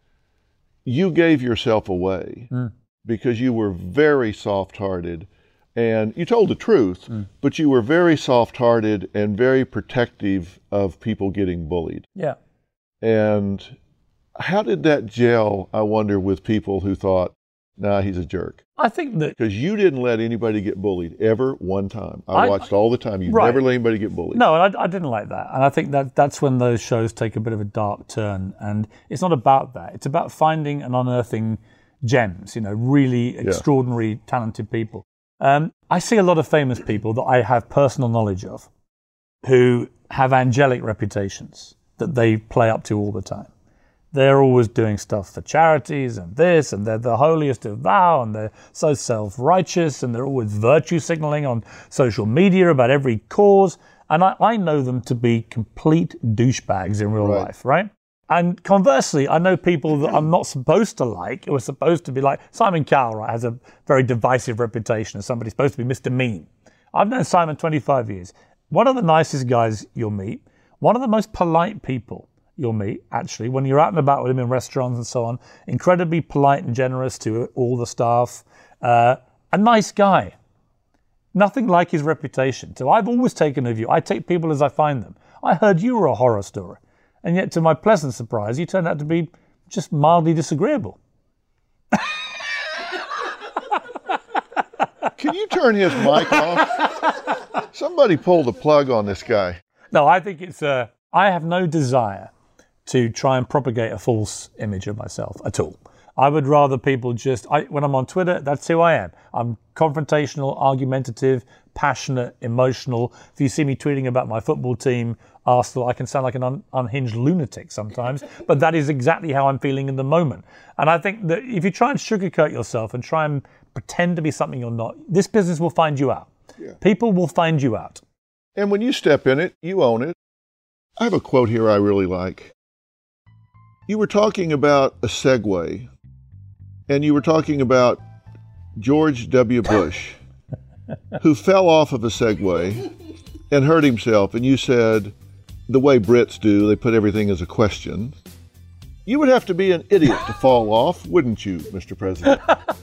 you gave yourself away mm. because you were very soft-hearted and you told the truth, mm. but you were very soft-hearted and very protective of people getting bullied. Yeah. And how did that gel, I wonder, with people who thought, nah, he's a jerk? I think that... Because you didn't let anybody get bullied ever one time. I, I watched all the time. You right. never let anybody get bullied. No, and I, I didn't like that. And I think that that's when those shows take a bit of a dark turn. And it's not about that. It's about finding and unearthing gems, you know, really extraordinary, yeah. talented people. Um, I see a lot of famous people that I have personal knowledge of who have angelic reputations that they play up to all the time. They're always doing stuff for charities and this, and they're the holiest of thou, and they're so self-righteous, and they're always virtue signaling on social media about every cause. And I, I know them to be complete douchebags in real right. life, right? And conversely, I know people that I'm not supposed to like, or supposed to be like. Simon Cowell, right, has a very divisive reputation as somebody supposed to be Mister Mean. I've known Simon twenty-five years. One of the nicest guys you'll meet, one of the most polite people you'll meet, actually, when you're out and about with him in restaurants and so on. Incredibly polite and generous to all the staff. Uh, a nice guy. Nothing like his reputation. So I've always taken a view. I take people as I find them. I heard you were a horror story. And yet, to my pleasant surprise, you turned out to be just mildly disagreeable. Can you turn his mic off? Somebody pull the plug on this guy. No, I think it's... Uh, I have no desire to try and propagate a false image of myself at all. I would rather people just, I, when I'm on Twitter, that's who I am. I'm confrontational, argumentative, passionate, emotional. If you see me tweeting about my football team, Arsenal, I can sound like an un, unhinged lunatic sometimes, but that is exactly how I'm feeling in the moment. And I think that if you try and sugarcoat yourself and try and pretend to be something you're not, this business will find you out. Yeah. People will find you out. And when you step in it, you own it. I have a quote here I really like. You were talking about a Segway, and you were talking about George W. Bush, who fell off of a Segway and hurt himself, and you said, the way Brits do, they put everything as a question. You would have to be an idiot to fall off, wouldn't you, Mister President?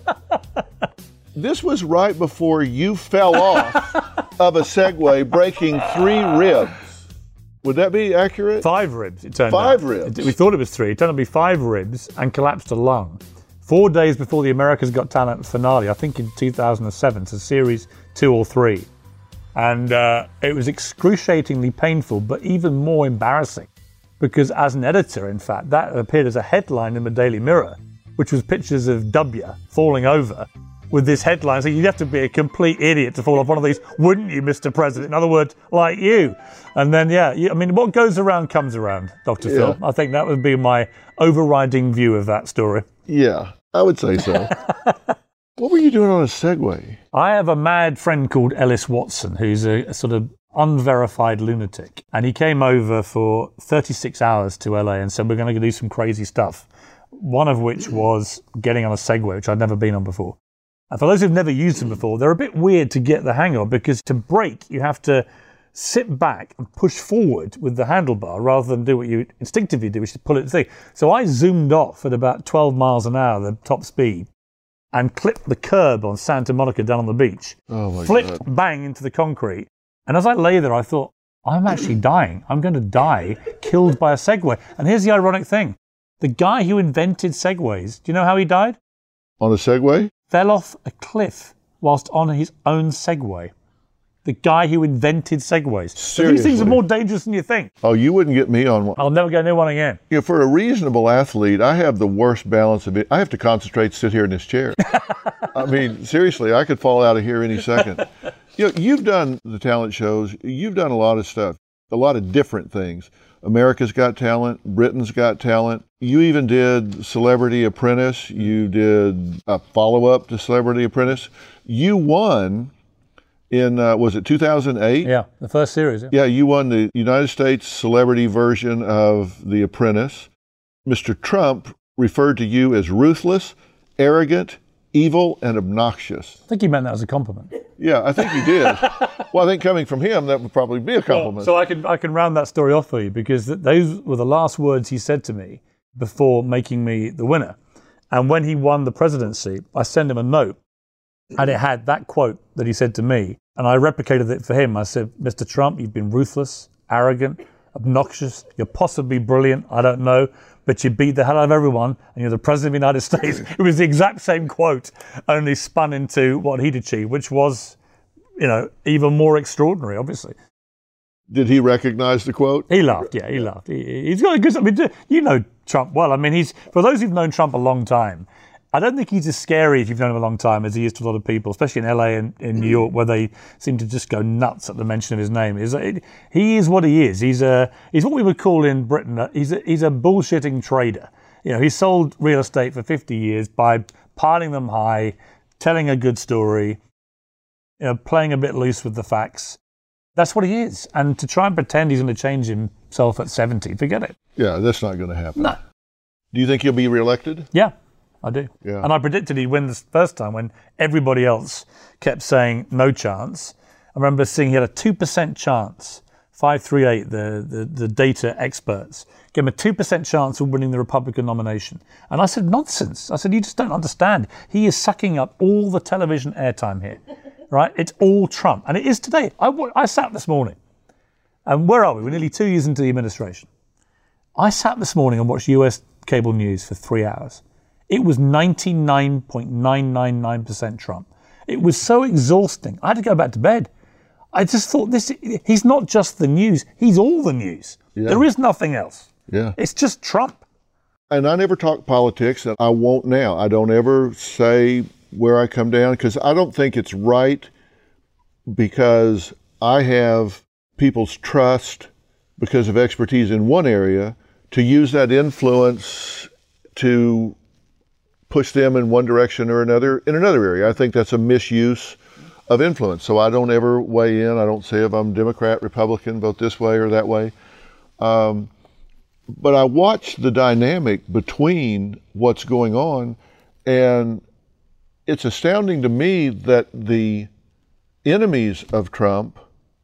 This was right before you fell off of a Segway, breaking three ribs. Would that be accurate? Five ribs, it turned five out. Five ribs. It, we thought it was three. It turned out to be five ribs and collapsed a lung. Four days before the America's Got Talent finale, I think in two thousand seven, so series two or three. And uh, it was excruciatingly painful, but even more embarrassing. Because as an editor, in fact, that appeared as a headline in the Daily Mirror, which was pictures of W falling over with this headline. So you'd have to be a complete idiot to fall off one of these, wouldn't you, Mister President? In other words, like you. And then, yeah, you, I mean, what goes around comes around, Doctor Yeah. Phil. I think that would be my overriding view of that story. Yeah, I would say so. What were you doing on a Segway? I have a mad friend called Ellis Watson, who's a, a sort of unverified lunatic. And he came over for thirty-six hours to L A and said, we're going to do some crazy stuff. One of which was getting on a Segway, which I'd never been on before. And for those who've never used them before, they're a bit weird to get the hang of, because to brake, you have to sit back and push forward with the handlebar rather than do what you instinctively do, which is pull it through. So I zoomed off at about twelve miles an hour, the top speed, and clipped the curb on Santa Monica down on the beach. Oh my flipped God. Bang into the concrete. And as I lay there, I thought, I'm actually dying. I'm going to die killed by a Segway. And here's the ironic thing. The guy who invented Segways, do you know how he died? On a Segway? Fell off a cliff whilst on his own Segway. The guy who invented Segways. So these things are more dangerous than you think. Oh, you wouldn't get me on one. I'll never get near one again. You know, for a reasonable athlete, I have the worst balance of it. I have to concentrate to sit here in this chair. I mean, seriously, I could fall out of here any second. You know, you've done the talent shows. You've done a lot of stuff, a lot of different things. America's Got Talent, Britain's Got Talent. You even did Celebrity Apprentice. You did a follow-up to Celebrity Apprentice. You won in, uh, was it two thousand eight? Yeah, the first series. Yeah. yeah, you won the United States celebrity version of The Apprentice. Mister Trump referred to you as ruthless, arrogant, evil, and obnoxious. I think he meant that as a compliment. Yeah, I think he did. Well, I think coming from him, that would probably be a compliment. Well, so I can I can round that story off for you, because th- those were the last words he said to me before making me the winner. And when he won the presidency, I sent him a note, and it had that quote that he said to me, and I replicated it for him. I said, Mister Trump, you've been ruthless, arrogant, obnoxious, you're possibly brilliant, I don't know, but you beat the hell out of everyone, and you're the President of the United States. It was the exact same quote, only spun into what he'd achieved, which was, you know, even more extraordinary, obviously. Did he recognize the quote? He laughed, yeah, he laughed. He, he's got a good, I mean, you know Trump well. I mean, he's, for those who've known Trump a long time, I don't think he's as scary if you've known him a long time as he is to a lot of people, especially in L A and in New York, where they seem to just go nuts at the mention of his name. He's, he is what he is. He's a he's what we would call in Britain, a, he's a, he's a bullshitting trader. You know, he sold real estate for fifty years by piling them high, telling a good story, you know, playing a bit loose with the facts. That's what he is. And to try and pretend he's going to change himself at seventy, forget it. Yeah, that's not going to happen. No. Do you think he'll be reelected? Yeah. I do. Yeah. And I predicted he'd win the first time when everybody else kept saying no chance. I remember seeing he had a two percent chance. five three eight, the, the, the data experts, gave him a two percent chance of winning the Republican nomination. And I said, nonsense. I said, you just don't understand. He is sucking up all the television airtime here, right? It's all Trump. And it is today. I, I sat this morning, and where are we? We're nearly two years into the administration. I sat this morning and watched U S cable news for three hours. It was ninety-nine point nine nine nine percent Trump. It was so exhausting. I had to go back to bed. I just thought, this. He's not just the news. He's all the news. Yeah. There is nothing else. Yeah. It's just Trump. And I never talk politics, and I won't now. I don't ever say where I come down, because I don't think it's right, because I have people's trust because of expertise in one area to use that influence to push them in one direction or another in another area. I think that's a misuse of influence. So I don't ever weigh in. I don't say if I'm Democrat, Republican, vote this way or that way. Um, but I watch the dynamic between what's going on, and it's astounding to me that the enemies of Trump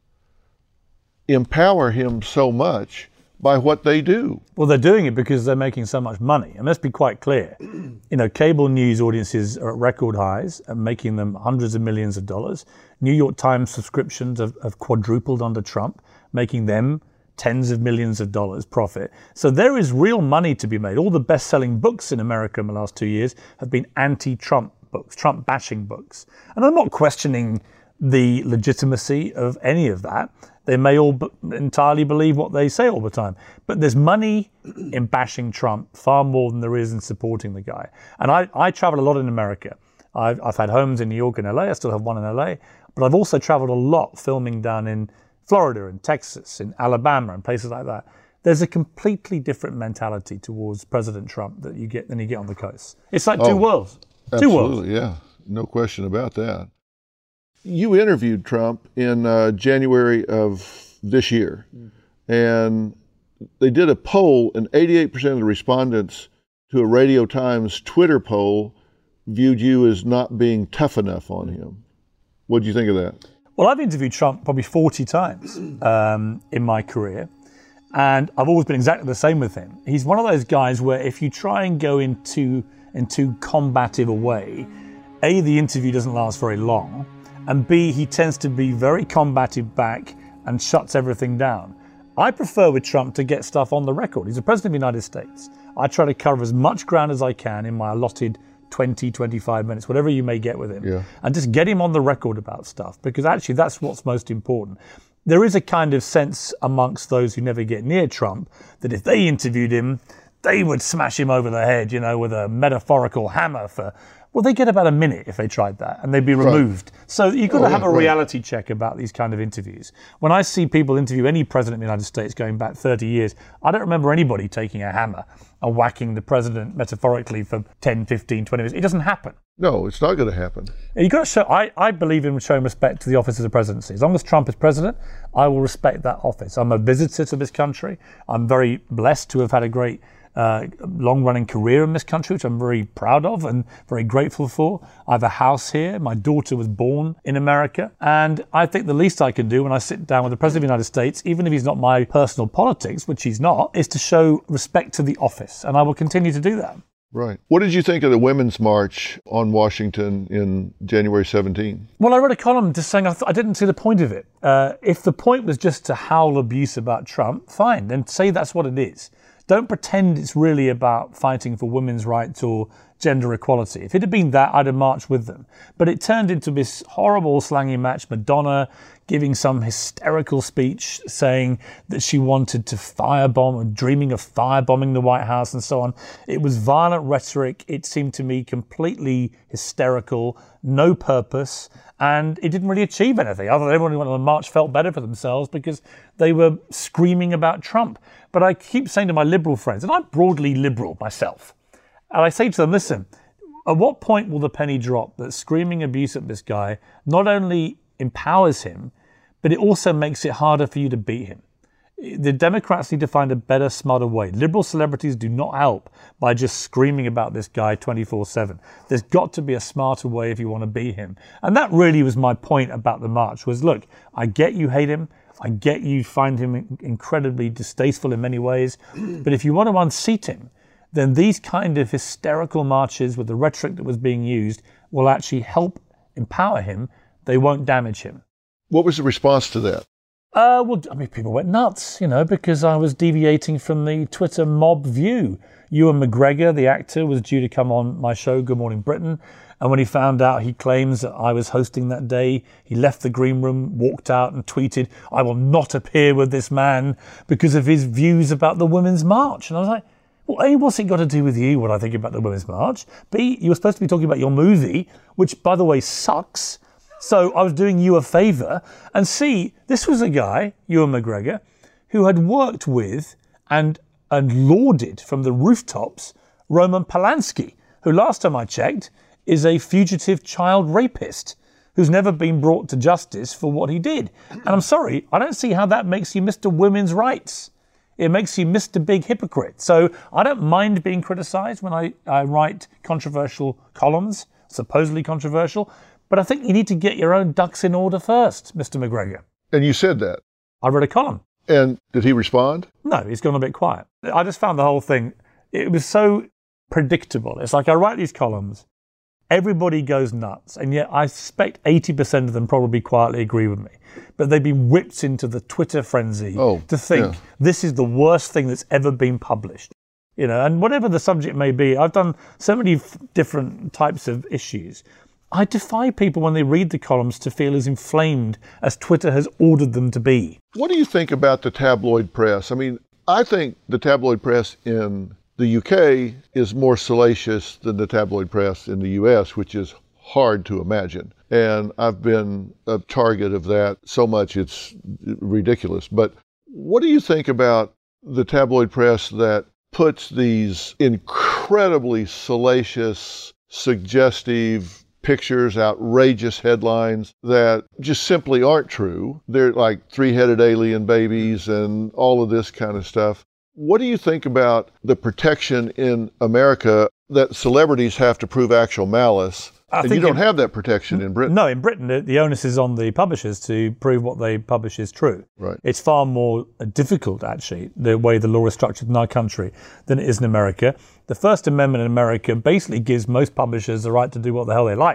empower him so much by what they do. Well, they're doing it because they're making so much money. And let's be quite clear. You know, cable news audiences are at record highs and making them hundreds of millions of dollars. New York Times subscriptions have, have quadrupled under Trump, making them tens of millions of dollars profit. So there is real money to be made. All the best-selling books in America in the last two years have been anti-Trump books, Trump-bashing books. And I'm not questioning the legitimacy of any of that. They may all b- entirely believe what they say all the time. But there's money in bashing Trump far more than there is in supporting the guy. And I, I travel a lot in America. I've, I've had homes in New York and L A. I still have one in L A. But I've also traveled a lot filming down in Florida and Texas, in Alabama and places like that. There's a completely different mentality towards President Trump that you get than you get on the coast. It's like two oh, worlds. Two absolutely, worlds. Yeah. No question about that. You interviewed Trump in uh, January of this year, and they did a poll, and eighty-eight percent of the respondents to a Radio Times Twitter poll viewed you as not being tough enough on him. What do you think of that? Well, I've interviewed Trump probably forty times um, in my career, and I've always been exactly the same with him. He's one of those guys where if you try and go into, in too combative a way, A, the interview doesn't last very long, and B, he tends to be very combative back, and shuts everything down. I prefer with Trump to get stuff on the record. He's the president of the United States. I try to cover as much ground as I can in my allotted twenty, twenty-five minutes, whatever you may get with him, yeah. and just get him on the record about stuff, because actually that's what's most important. There is a kind of sense amongst those who never get near Trump that if they interviewed him, they would smash him over the head, you know, with a metaphorical hammer for... Well, they get about a minute if they tried that, and they'd be removed. Right. So you've got oh, to have yeah, a reality right. check about these kind of interviews. When I see people interview any president of the United States going back thirty years, I don't remember anybody taking a hammer and whacking the president metaphorically for ten, fifteen, twenty minutes. It doesn't happen. No, it's not going to happen. You've got to show, I, I believe in showing respect to the office of the presidency. As long as Trump is president, I will respect that office. I'm a visitor to this country. I'm very blessed to have had a great Uh, long-running career in this country, which I'm very proud of and very grateful for. I have a house here. My daughter was born in America. And I think the least I can do when I sit down with the President of the United States, even if he's not my personal politics, which he's not, is to show respect to the office. And I will continue to do that. Right. What did you think of the Women's March on Washington in January seventeenth? Well, I read a column just saying I, th- I didn't see the point of it. Uh, if the point was just to howl abuse about Trump, fine, then say that's what it is. Don't pretend it's really about fighting for women's rights or gender equality. If it had been that, I'd have marched with them. But it turned into this horrible slangy match. Madonna giving some hysterical speech saying that she wanted to firebomb or dreaming of firebombing the White House and so on. It was violent rhetoric. It seemed to me completely hysterical, no purpose, and it didn't really achieve anything other than everyone who went on the march felt better for themselves because they were screaming about Trump. But I keep saying to my liberal friends, and I'm broadly liberal myself, and I say to them, listen, at what point will the penny drop that screaming abuse at this guy not only empowers him, but it also makes it harder for you to beat him? The Democrats need to find a better, smarter way. Liberal celebrities do not help by just screaming about this guy twenty-four seven. There's got to be a smarter way if you want to beat him. And that really was my point about the march, was, look, I get you hate him. I get you find him incredibly distasteful in many ways. But if you want to unseat him, then these kind of hysterical marches with the rhetoric that was being used will actually help empower him. They won't damage him. What was the response to that? Uh, well, I mean, people went nuts, you know, because I was deviating from the Twitter mob view. Ewan McGregor, the actor, was due to come on my show, Good Morning Britain. And when he found out, he claims that I was hosting that day, he left the green room, walked out and tweeted, I will not appear with this man because of his views about the Women's March. And I was like, well, A, what's it got to do with you, what I think about the Women's March? B, you were supposed to be talking about your movie, which, by the way, sucks. So I was doing you a favour. And C, this was a guy, Ewan McGregor, who had worked with and, and lauded from the rooftops Roman Polanski, who last time I checked is a fugitive child rapist who's never been brought to justice for what he did. And I'm sorry, I don't see how that makes you Mister Women's Rights. It makes you Mister Big Hypocrite. So I don't mind being criticised when I, I write controversial columns, supposedly controversial, but I think you need to get your own ducks in order first, Mister McGregor. And you said that? I read a column. And did he respond? No, he's gone a bit quiet. I just found the whole thing, it was so predictable. It's like I write these columns, everybody goes nuts, and yet I suspect eighty percent of them probably quietly agree with me. But they've been whipped into the Twitter frenzy oh, to think yeah. this is the worst thing that's ever been published. You know, and whatever the subject may be, I've done so many f- different types of issues. I defy people when they read the columns to feel as inflamed as Twitter has ordered them to be. What do you think about the tabloid press? I mean, I think the tabloid press in the U K is more salacious than the tabloid press in the U S, which is hard to imagine. And I've been a target of that so much it's ridiculous. But what do you think about the tabloid press that puts these incredibly salacious, suggestive pictures, outrageous headlines that just simply aren't true? They're like three-headed alien babies and all of this kind of stuff. What do you think about the protection in America that celebrities have to prove actual malice? I and think you don't in, have that protection in Britain. No, in Britain, the, the onus is on the publishers to prove what they publish is true. Right. It's far more difficult, actually, the way the law is structured in our country than it is in America. The First Amendment in America basically gives most publishers the right to do what the hell they like,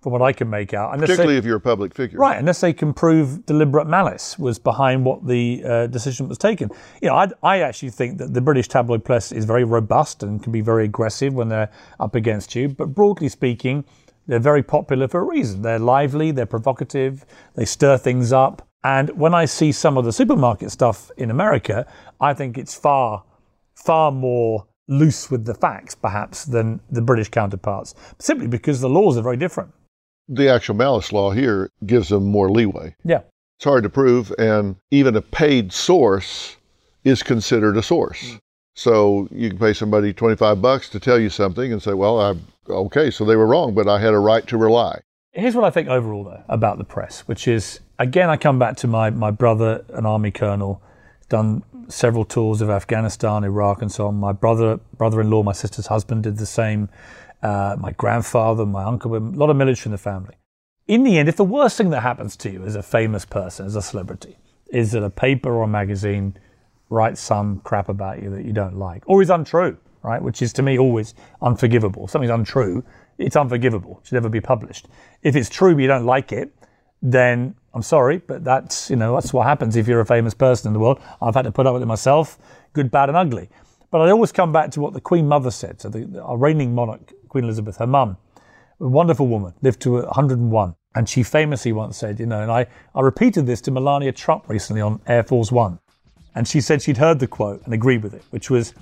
from what I can make out. Unless Particularly they, if you're a public figure. Right, unless they can prove deliberate malice was behind what the uh, decision was taken. You know, I, I actually think that the British tabloid press is very robust and can be very aggressive when they're up against you. But broadly speaking, they're very popular for a reason. They're lively, they're provocative, they stir things up. And when I see some of the supermarket stuff in America, I think it's far, far more loose with the facts, perhaps, than the British counterparts, simply because the laws are very different. The actual malice law here gives them more leeway. Yeah. It's hard to prove, and even a paid source is considered a source. So you can pay somebody twenty-five bucks to tell you something and say, well, I, okay, so they were wrong, but I had a right to rely. Here's what I think overall, though, about the press, which is, again, I come back to my, my brother, an army colonel, done several tours of Afghanistan, Iraq, and so on. My brother, brother-in-law, my sister's husband did the same. Uh, my grandfather, my uncle, a lot of military in the family. In the end, if the worst thing that happens to you as a famous person, as a celebrity, is that a paper or a magazine writes some crap about you that you don't like, or is untrue, right? Which is, to me, always unforgivable. If something's untrue, it's unforgivable. It should never be published. If it's true but you don't like it, then I'm sorry, but that's, you know, that's what happens if you're a famous person in the world. I've had to put up with it myself, good, bad, and ugly. But I always come back to what the Queen Mother said. So the, our reigning monarch, Queen Elizabeth, her mum, a wonderful woman, lived to one hundred and one. And she famously once said, you know, and I, I repeated this to Melania Trump recently on Air Force One. And she said she'd heard the quote and agreed with it, which was,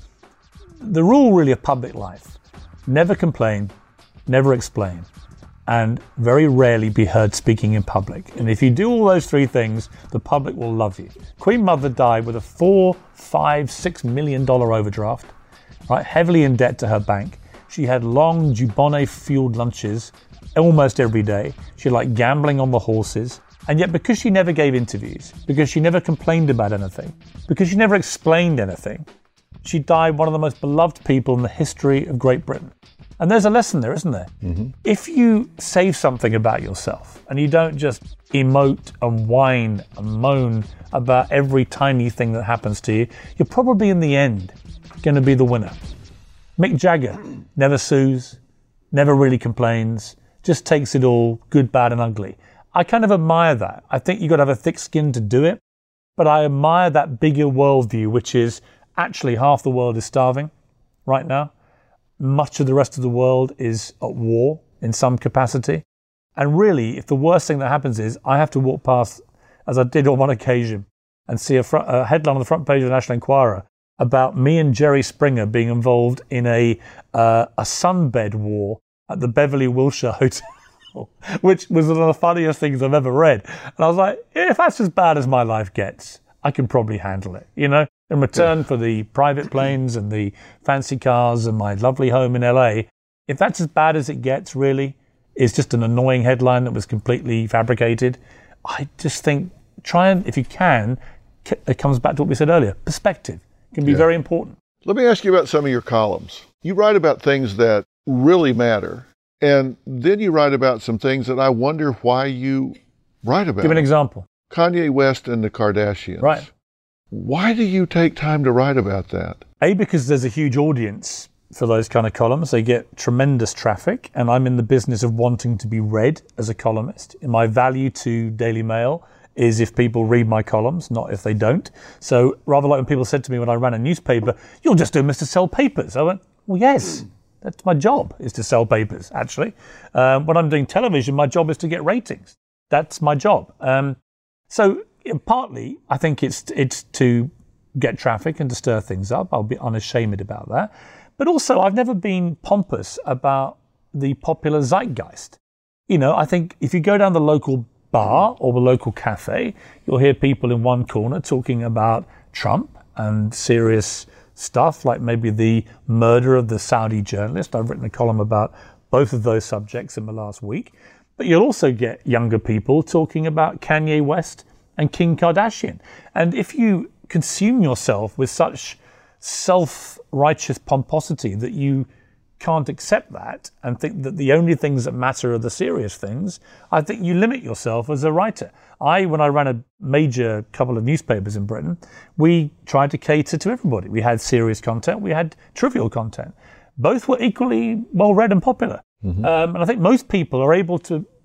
the rule really of public life, never complain, never explain, and very rarely be heard speaking in public. And if you do all those three things, the public will love you. Queen Mother died with a four, five, six million dollar overdraft, right? Heavily in debt to her bank. She had long Dubonnet-fueled lunches almost every day. She liked gambling on the horses. And yet, because she never gave interviews, because she never complained about anything, because she never explained anything, she died one of the most beloved people in the history of Great Britain. And there's a lesson there, isn't there? Mm-hmm. If you say something about yourself and you don't just emote and whine and moan about every tiny thing that happens to you, you're probably in the end going to be the winner. Mick Jagger never sues, never really complains, just takes it all, good, bad, and ugly. I kind of admire that. I think you've got to have a thick skin to do it, but I admire that bigger worldview, which is actually half the world is starving right now. Much of the rest of the world is at war in some capacity. And really, if the worst thing that happens is I have to walk past, as I did on one occasion, and see a, front, a headline on the front page of the National Enquirer about me and Jerry Springer being involved in a uh, a sunbed war at the Beverly Wilshire Hotel, which was one of the funniest things I've ever read. And I was like, if that's as bad as my life gets, I can probably handle it, you know? In return yeah. for the private planes and the fancy cars and my lovely home in L A, if that's as bad as it gets, really, is just an annoying headline that was completely fabricated, I just think, try and, if you can, it comes back to what we said earlier, perspective can be yeah. very important. Let me ask you about some of your columns. You write about things that really matter, and then you write about some things that I wonder why you write about. Give an example. Kanye West and the Kardashians. Right. Why do you take time to write about that? A, because there's a huge audience for those kind of columns. They get tremendous traffic, and I'm in the business of wanting to be read as a columnist. My value to Daily Mail is if people read my columns, not if they don't. So rather like when people said to me when I ran a newspaper, you're just doing this to sell papers. I went, well, yes, that's my job, is to sell papers, actually. Um, when I'm doing television, my job is to get ratings. That's my job. Um, so partly, I think it's it's to get traffic and to stir things up. I'll be unashamed about that. But also, I've never been pompous about the popular zeitgeist. You know, I think if you go down the local bar or the local cafe, you'll hear people in one corner talking about Trump and serious stuff, like maybe the murder of the Saudi journalist. I've written a column about both of those subjects in the last week. But you'll also get younger people talking about Kanye West and Kim Kardashian. And if you consume yourself with such self-righteous pomposity that you can't accept that and think that the only things that matter are the serious things, I think you limit yourself as a writer. I, when I ran a major couple of newspapers in Britain, we tried to cater to everybody. We had serious content, we had trivial content. Both were equally well-read and popular. Mm-hmm. Um, and I think most people are able to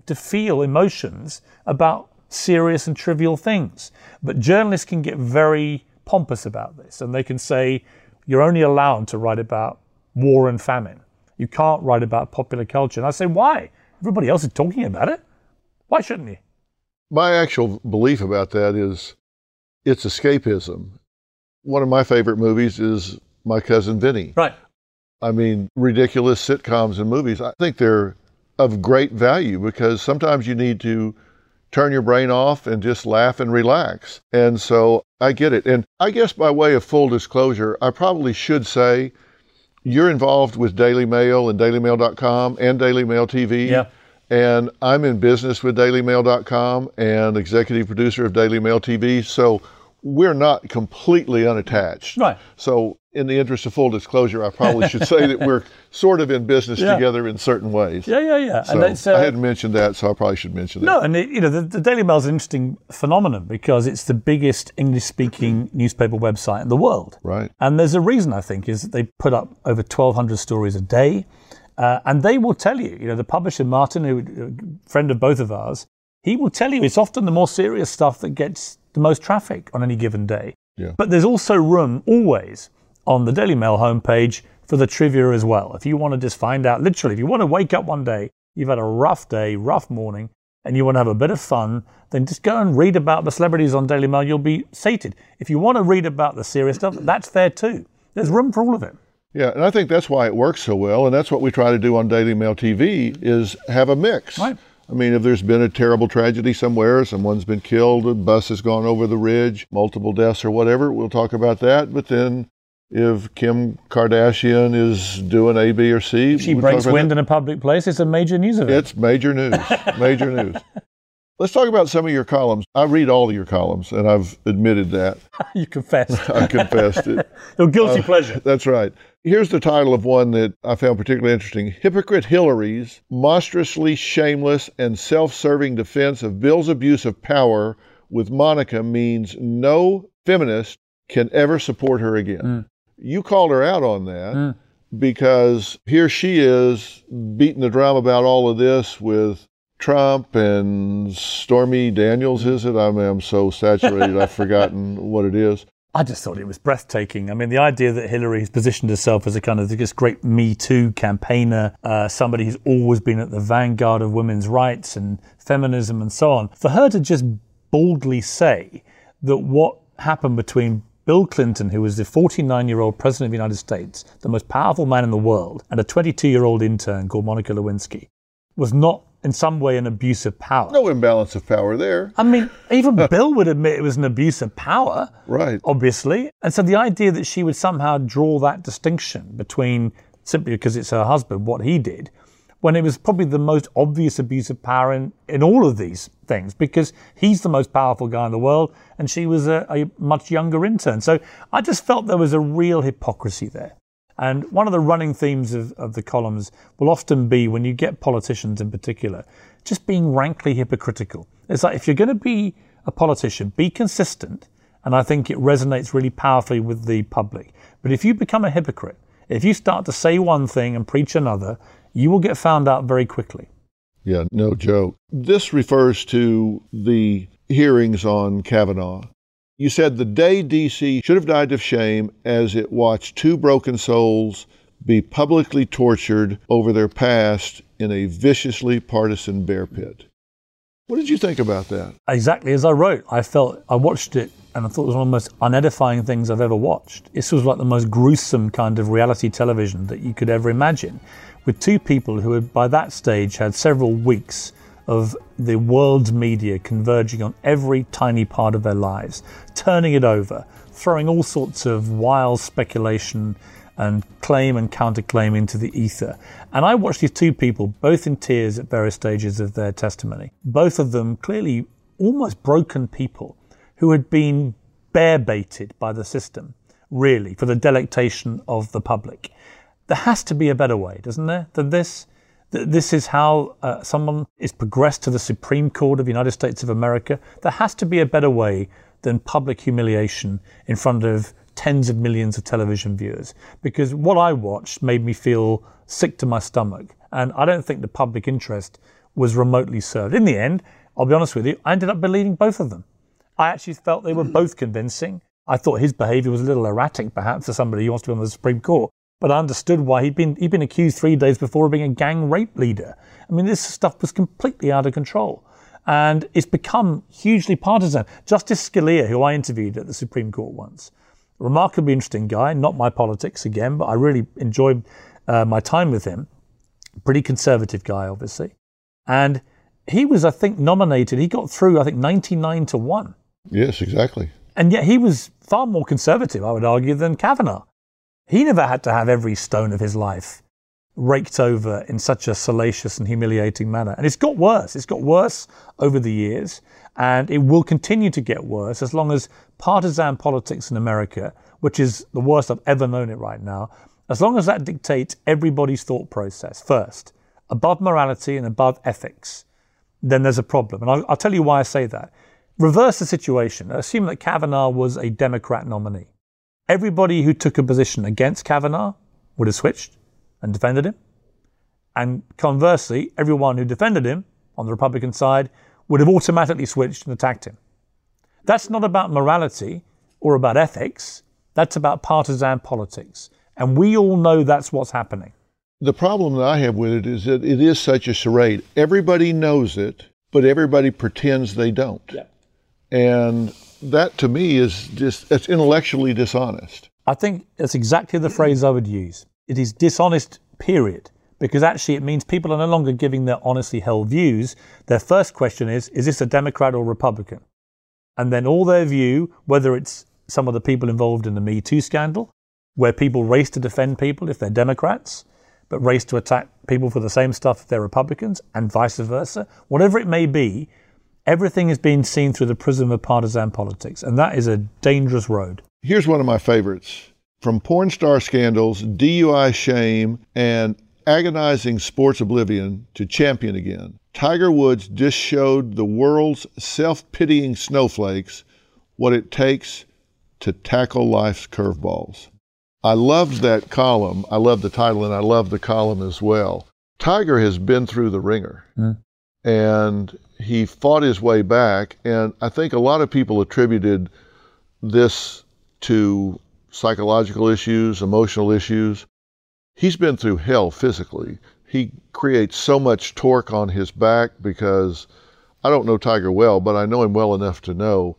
to feel emotions about serious and trivial things. But journalists can get very pompous about this, and they can say, you're only allowed to write about war and famine. You can't write about popular culture. And I say, why? Everybody else is talking about it. Why shouldn't you? My actual belief about that is it's escapism. One of my favorite movies is My Cousin Vinny. Right. I mean, ridiculous sitcoms and movies, I think they're of great value because sometimes you need to turn your brain off and just laugh and relax. And so I get it. And I guess by way of full disclosure, I probably should say you're involved with Daily Mail and Daily Mail dot com and Daily Mail T V. Yeah. And I'm in business with Daily Mail dot com and executive producer of Daily Mail T V. So we're not completely unattached. Right. So in the interest of full disclosure, I probably should say that we're sort of in business yeah. together in certain ways. Yeah, yeah, yeah. So and that's, uh, I hadn't mentioned that, so I probably should mention that. No, and it, you know, the, the Daily Mail is an interesting phenomenon because it's the biggest English-speaking newspaper website in the world. Right. And there's a reason, I think, is that they put up over twelve hundred stories a day. Uh, and they will tell you, you know, the publisher, Martin, who a friend of both of ours, he will tell you it's often the more serious stuff that gets the most traffic on any given day. Yeah. But there's also room, always, on the Daily Mail homepage for the trivia as well. If you want to just find out, literally, if you want to wake up one day, you've had a rough day, rough morning, and you want to have a bit of fun, then just go and read about the celebrities on Daily Mail. You'll be sated. If you want to read about the serious stuff, that's there too. There's room for all of it. Yeah, and I think that's why it works so well, and that's what we try to do on Daily Mail T V is have a mix. Right. I mean, if there's been a terrible tragedy somewhere, someone's been killed, a bus has gone over the ridge, multiple deaths or whatever, we'll talk about that. But then if Kim Kardashian is doing A, B, or C... If she we'll breaks wind that. in a public place, it's a major news event. It's major news, major news. Let's talk about some of your columns. I read all of your columns, and I've admitted that. You confessed. I confessed it. Your guilty uh, pleasure. That's right. Here's the title of one that I found particularly interesting. Hypocrite Hillary's monstrously shameless and self-serving defense of Bill's abuse of power with Monica means no feminist can ever support her again. Mm. You called her out on that mm. because here she is beating the drum about all of this with Trump and Stormy Daniels, is it? I mean, I'm so saturated, I've forgotten what it is. I just thought it was breathtaking. I mean, the idea that Hillary has positioned herself as a kind of this great Me Too campaigner, uh, somebody who's always been at the vanguard of women's rights and feminism and so on, for her to just boldly say that what happened between Bill Clinton, who was the forty-nine-year-old president of the United States, the most powerful man in the world, and a twenty-two-year-old intern called Monica Lewinsky, was not in some way an abuse of power. No imbalance of power there. I mean, even Bill would admit it was an abuse of power. Right. Obviously. And so the idea that she would somehow draw that distinction between, simply because it's her husband, what he did, when it was probably the most obvious abuse of power in, in all of these things, because he's the most powerful guy in the world and she was a, a much younger intern. So I just felt there was a real hypocrisy there. And one of the running themes of, of the columns will often be, when you get politicians in particular, just being rankly hypocritical. It's like, if you're going to be a politician, be consistent, and I think it resonates really powerfully with the public. But if you become a hypocrite, if you start to say one thing and preach another, you will get found out very quickly. Yeah, no joke. This refers to the hearings on Kavanaugh. You said the day D C should have died of shame as it watched two broken souls be publicly tortured over their past in a viciously partisan bear pit. What did you think about that? Exactly as I wrote. I felt, I watched it and I thought it was one of the most unedifying things I've ever watched. This was like the most gruesome kind of reality television that you could ever imagine, with two people who had by that stage had several weeks of the world's media converging on every tiny part of their lives, turning it over, throwing all sorts of wild speculation and claim and counterclaim into the ether. And I watched these two people, both in tears at various stages of their testimony, both of them clearly almost broken people who had been bear-baited by the system, really, for the delectation of the public. There has to be a better way, doesn't there, than this? This is how uh, someone is progressed to the Supreme Court of the United States of America. There has to be a better way than public humiliation in front of tens of millions of television viewers. Because what I watched made me feel sick to my stomach. And I don't think the public interest was remotely served. In the end, I'll be honest with you, I ended up believing both of them. I actually felt they were both convincing. I thought his behaviour was a little erratic, perhaps, for somebody who wants to be on the Supreme Court. But I understood why he'd been he'd been accused three days before of being a gang rape leader. I mean, this stuff was completely out of control. And it's become hugely partisan. Justice Scalia, who I interviewed at the Supreme Court once, a remarkably interesting guy, not my politics again, but I really enjoyed uh, my time with him. Pretty conservative guy, obviously. And he was, I think, nominated. He got through, I think, ninety-nine to one. Yes, exactly. And yet he was far more conservative, I would argue, than Kavanaugh. He never had to have every stone of his life raked over in such a salacious and humiliating manner. And it's got worse. It's got worse over the years, and it will continue to get worse as long as partisan politics in America, which is the worst I've ever known it right now, as long as that dictates everybody's thought process first, above morality and above ethics, then there's a problem. And I'll, I'll tell you why I say that. Reverse the situation. Assume that Kavanaugh was a Democrat nominee. Everybody who took a position against Kavanaugh would have switched and defended him. And conversely, everyone who defended him on the Republican side would have automatically switched and attacked him. That's not about morality or about ethics. That's about partisan politics. And we all know that's what's happening. The problem that I have with it is that it is such a charade. Everybody knows it, but everybody pretends they don't. Yeah. And that to me is just, it's intellectually dishonest. I think that's exactly the phrase I would use. It is dishonest, period. Because actually it means people are no longer giving their honestly held views. Their first question is, is this a Democrat or Republican? And then all their view, whether it's some of the people involved in the Me Too scandal, where people race to defend people if they're Democrats, but race to attack people for the same stuff if they're Republicans, and vice versa, whatever it may be, everything is being seen through the prism of partisan politics, and that is a dangerous road. Here's one of my favorites. From porn star scandals, D U I shame, and agonizing sports oblivion to champion again, Tiger Woods just showed the world's self-pitying snowflakes what it takes to tackle life's curveballs. I loved that column. I love the title, and I love the column as well. Tiger has been through the ringer, mm. and he fought his way back, and I think a lot of people attributed this to psychological issues, emotional issues. He's been through hell physically. He creates so much torque on his back because I don't know Tiger well, but I know him well enough to know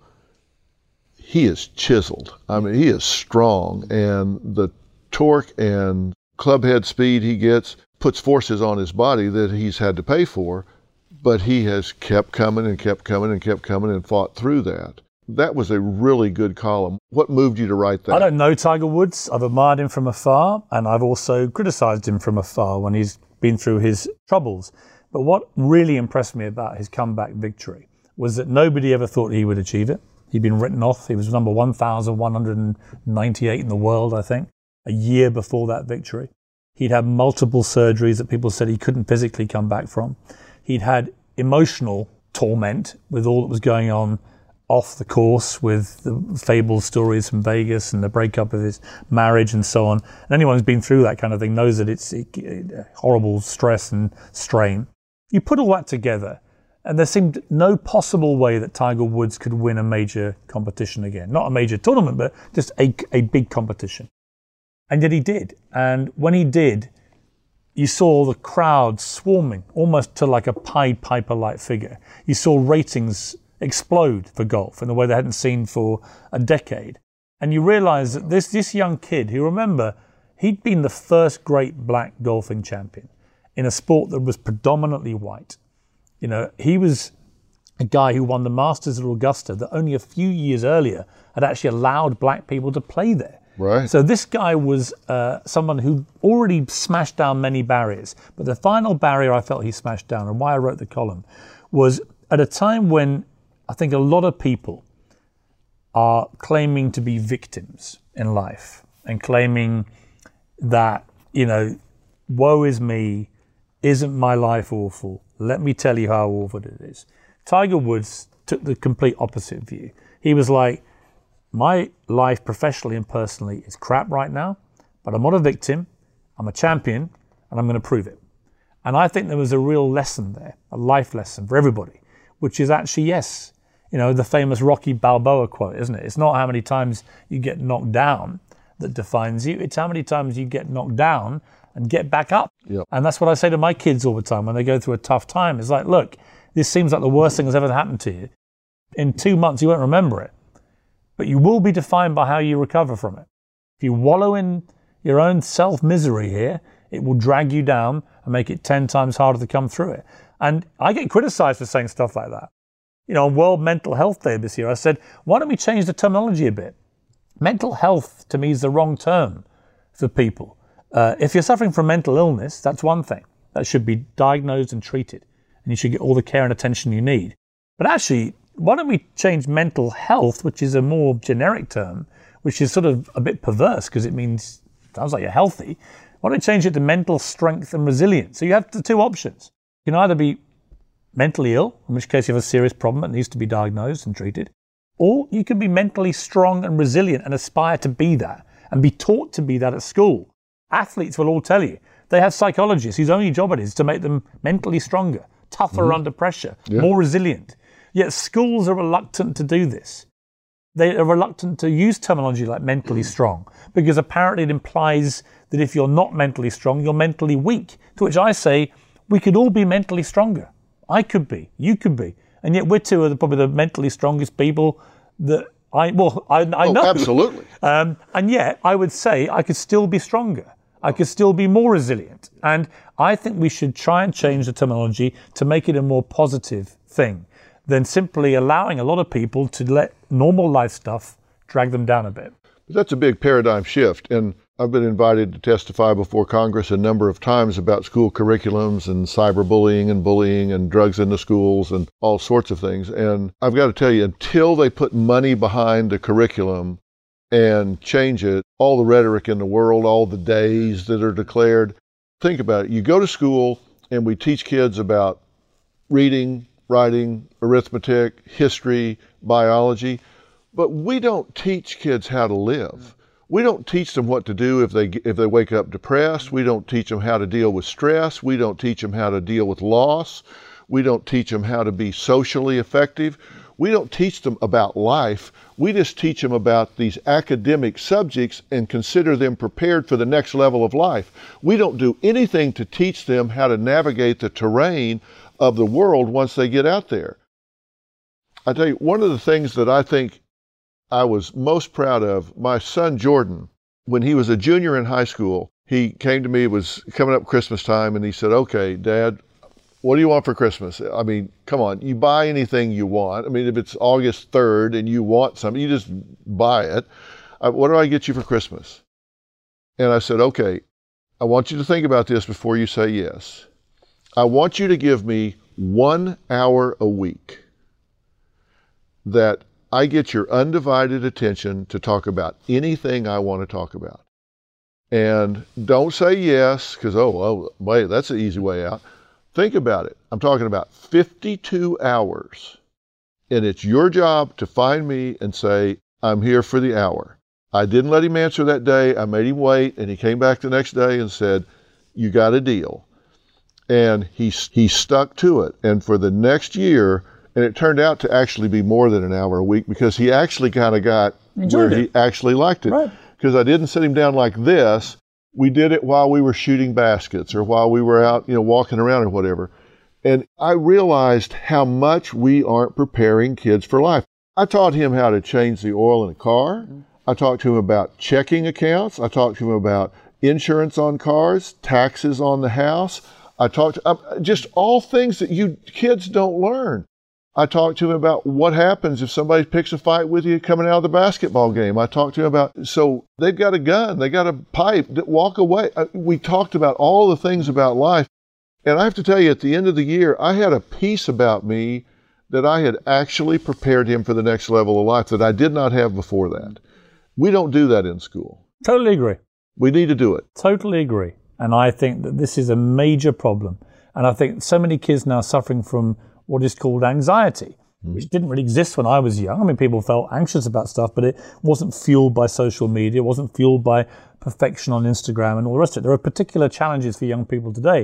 he is chiseled. I mean, he is strong, and the torque and clubhead speed he gets puts forces on his body that he's had to pay for, but he has kept coming and kept coming and kept coming and fought through that. That was a really good column. What moved you to write that? I don't know Tiger Woods. I've admired him from afar, and I've also criticized him from afar when he's been through his troubles. But what really impressed me about his comeback victory was that nobody ever thought he would achieve it. He'd been written off. He was number one thousand one hundred ninety-eight in the world, I think, a year before that victory. He'd had multiple surgeries that people said he couldn't physically come back from. He'd had emotional torment with all that was going on off the course, with the fabled stories from Vegas and the breakup of his marriage and so on. And anyone who's been through that kind of thing knows that it's it, it, horrible stress and strain. You put all that together, and there seemed no possible way that Tiger Woods could win a major competition again. Not a major tournament, but just a, a big competition. And yet he did. And when he did, you saw the crowd swarming, almost to like a Pied Piper-like figure. You saw ratings explode for golf in a way they hadn't seen for a decade. And you realize that this, this young kid, who, remember, he'd been the first great black golfing champion in a sport that was predominantly white. You know, he was a guy who won the Masters at Augusta that only a few years earlier had actually allowed black people to play there. Right. So this guy was uh, someone who already smashed down many barriers. But the final barrier I felt he smashed down, and why I wrote the column, was at a time when I think a lot of people are claiming to be victims in life and claiming that, you know, woe is me, isn't my life awful? Let me tell you how awful it is. Tiger Woods took the complete opposite view. He was like, my life professionally and personally is crap right now, but I'm not a victim, I'm a champion, and I'm going to prove it. And I think there was a real lesson there, a life lesson for everybody, which is actually, yes, you know, the famous Rocky Balboa quote, isn't it? It's not how many times you get knocked down that defines you. It's how many times you get knocked down and get back up. Yep. And that's what I say to my kids all the time when they go through a tough time. It's like, look, this seems like the worst thing that's ever happened to you. In two months, you won't remember it. But you will be defined by how you recover from it. If you wallow in your own self-misery here, it will drag you down and make it ten times harder to come through it. And I get criticized for saying stuff like that. You know, on World Mental Health Day this year, I said, why don't we change the terminology a bit? Mental health, to me, is the wrong term for people. Uh, if you're suffering from mental illness, that's one thing. That should be diagnosed and treated. And you should get all the care and attention you need. But actually, why don't we change mental health, which is a more generic term, which is sort of a bit perverse because it means, sounds like you're healthy. Why don't we change it to mental strength and resilience? So you have the two options. You can either be mentally ill, in which case you have a serious problem that needs to be diagnosed and treated, or you can be mentally strong and resilient and aspire to be that and be taught to be that at school. Athletes will all tell you. They have psychologists whose only job it is to make them mentally stronger, tougher mm-hmm. under pressure, yeah. more resilient. Yet schools are reluctant to do this. They are reluctant to use terminology like mentally strong because apparently it implies that if you're not mentally strong, you're mentally weak. To which I say, we could all be mentally stronger. I could be, you could be. And yet we're two of the, probably the mentally strongest people that I, well, I, I oh, know. Absolutely. Um, and yet I would say I could still be stronger. I could still be more resilient. And I think we should try and change the terminology to make it a more positive thing than simply allowing a lot of people to let normal life stuff drag them down a bit. That's a big paradigm shift. And I've been invited to testify before Congress a number of times about school curriculums and cyberbullying and bullying and drugs in the schools and all sorts of things. And I've got to tell you, until they put money behind the curriculum and change it, all the rhetoric in the world, all the days that are declared, think about it. You go to school and we teach kids about reading, writing, arithmetic, history, biology, but we don't teach kids how to live. We don't teach them what to do if they if they wake up depressed. We don't teach them how to deal with stress. We don't teach them how to deal with loss. We don't teach them how to be socially effective. We don't teach them about life. We just teach them about these academic subjects and consider them prepared for the next level of life. We don't do anything to teach them how to navigate the terrain of the world once they get out there. I tell you, one of the things that I think I was most proud of, my son Jordan, when he was a junior in high school, he came to me, it was coming up Christmas time, and he said, okay, Dad, what do you want for Christmas? I mean, come on, you buy anything you want. I mean, if it's August third and you want something, you just buy it. Uh, what do I get you for Christmas? And I said, okay, I want you to think about this before you say yes. I want you to give me one hour a week that I get your undivided attention to talk about anything I want to talk about. And don't say yes, because, oh, oh, wait, that's an easy way out. Think about it. I'm talking about fifty-two hours. And it's your job to find me and say, I'm here for the hour. I didn't let him answer that day. I made him wait. And he came back the next day and said, you got a deal. And he, he stuck to it. And for the next year, and it turned out to actually be more than an hour a week because he actually kind of got Enjoyed where it. he actually liked it. Right. Because I didn't sit him down like this. We did it while we were shooting baskets or while we were out, you know, walking around or whatever. And I realized how much we aren't preparing kids for life. I taught him how to change the oil in a car. I talked to him about checking accounts. I talked to him about insurance on cars, taxes on the house. I talked to, uh, just all things that you kids don't learn. I talked to him about what happens if somebody picks a fight with you coming out of the basketball game. I talked to him about, so they've got a gun, they got a pipe, walk away. We talked about all the things about life. And I have to tell you, at the end of the year, I had a piece about me that I had actually prepared him for the next level of life that I did not have before that. We don't do that in school. Totally agree. We need to do it. Totally agree. And I think that this is a major problem. And I think so many kids now suffering from what is called anxiety, mm. which didn't really exist when I was young. I mean, people felt anxious about stuff, but it wasn't fueled by social media, it wasn't fueled by perfection on Instagram and all the rest of it. There are particular challenges for young people today.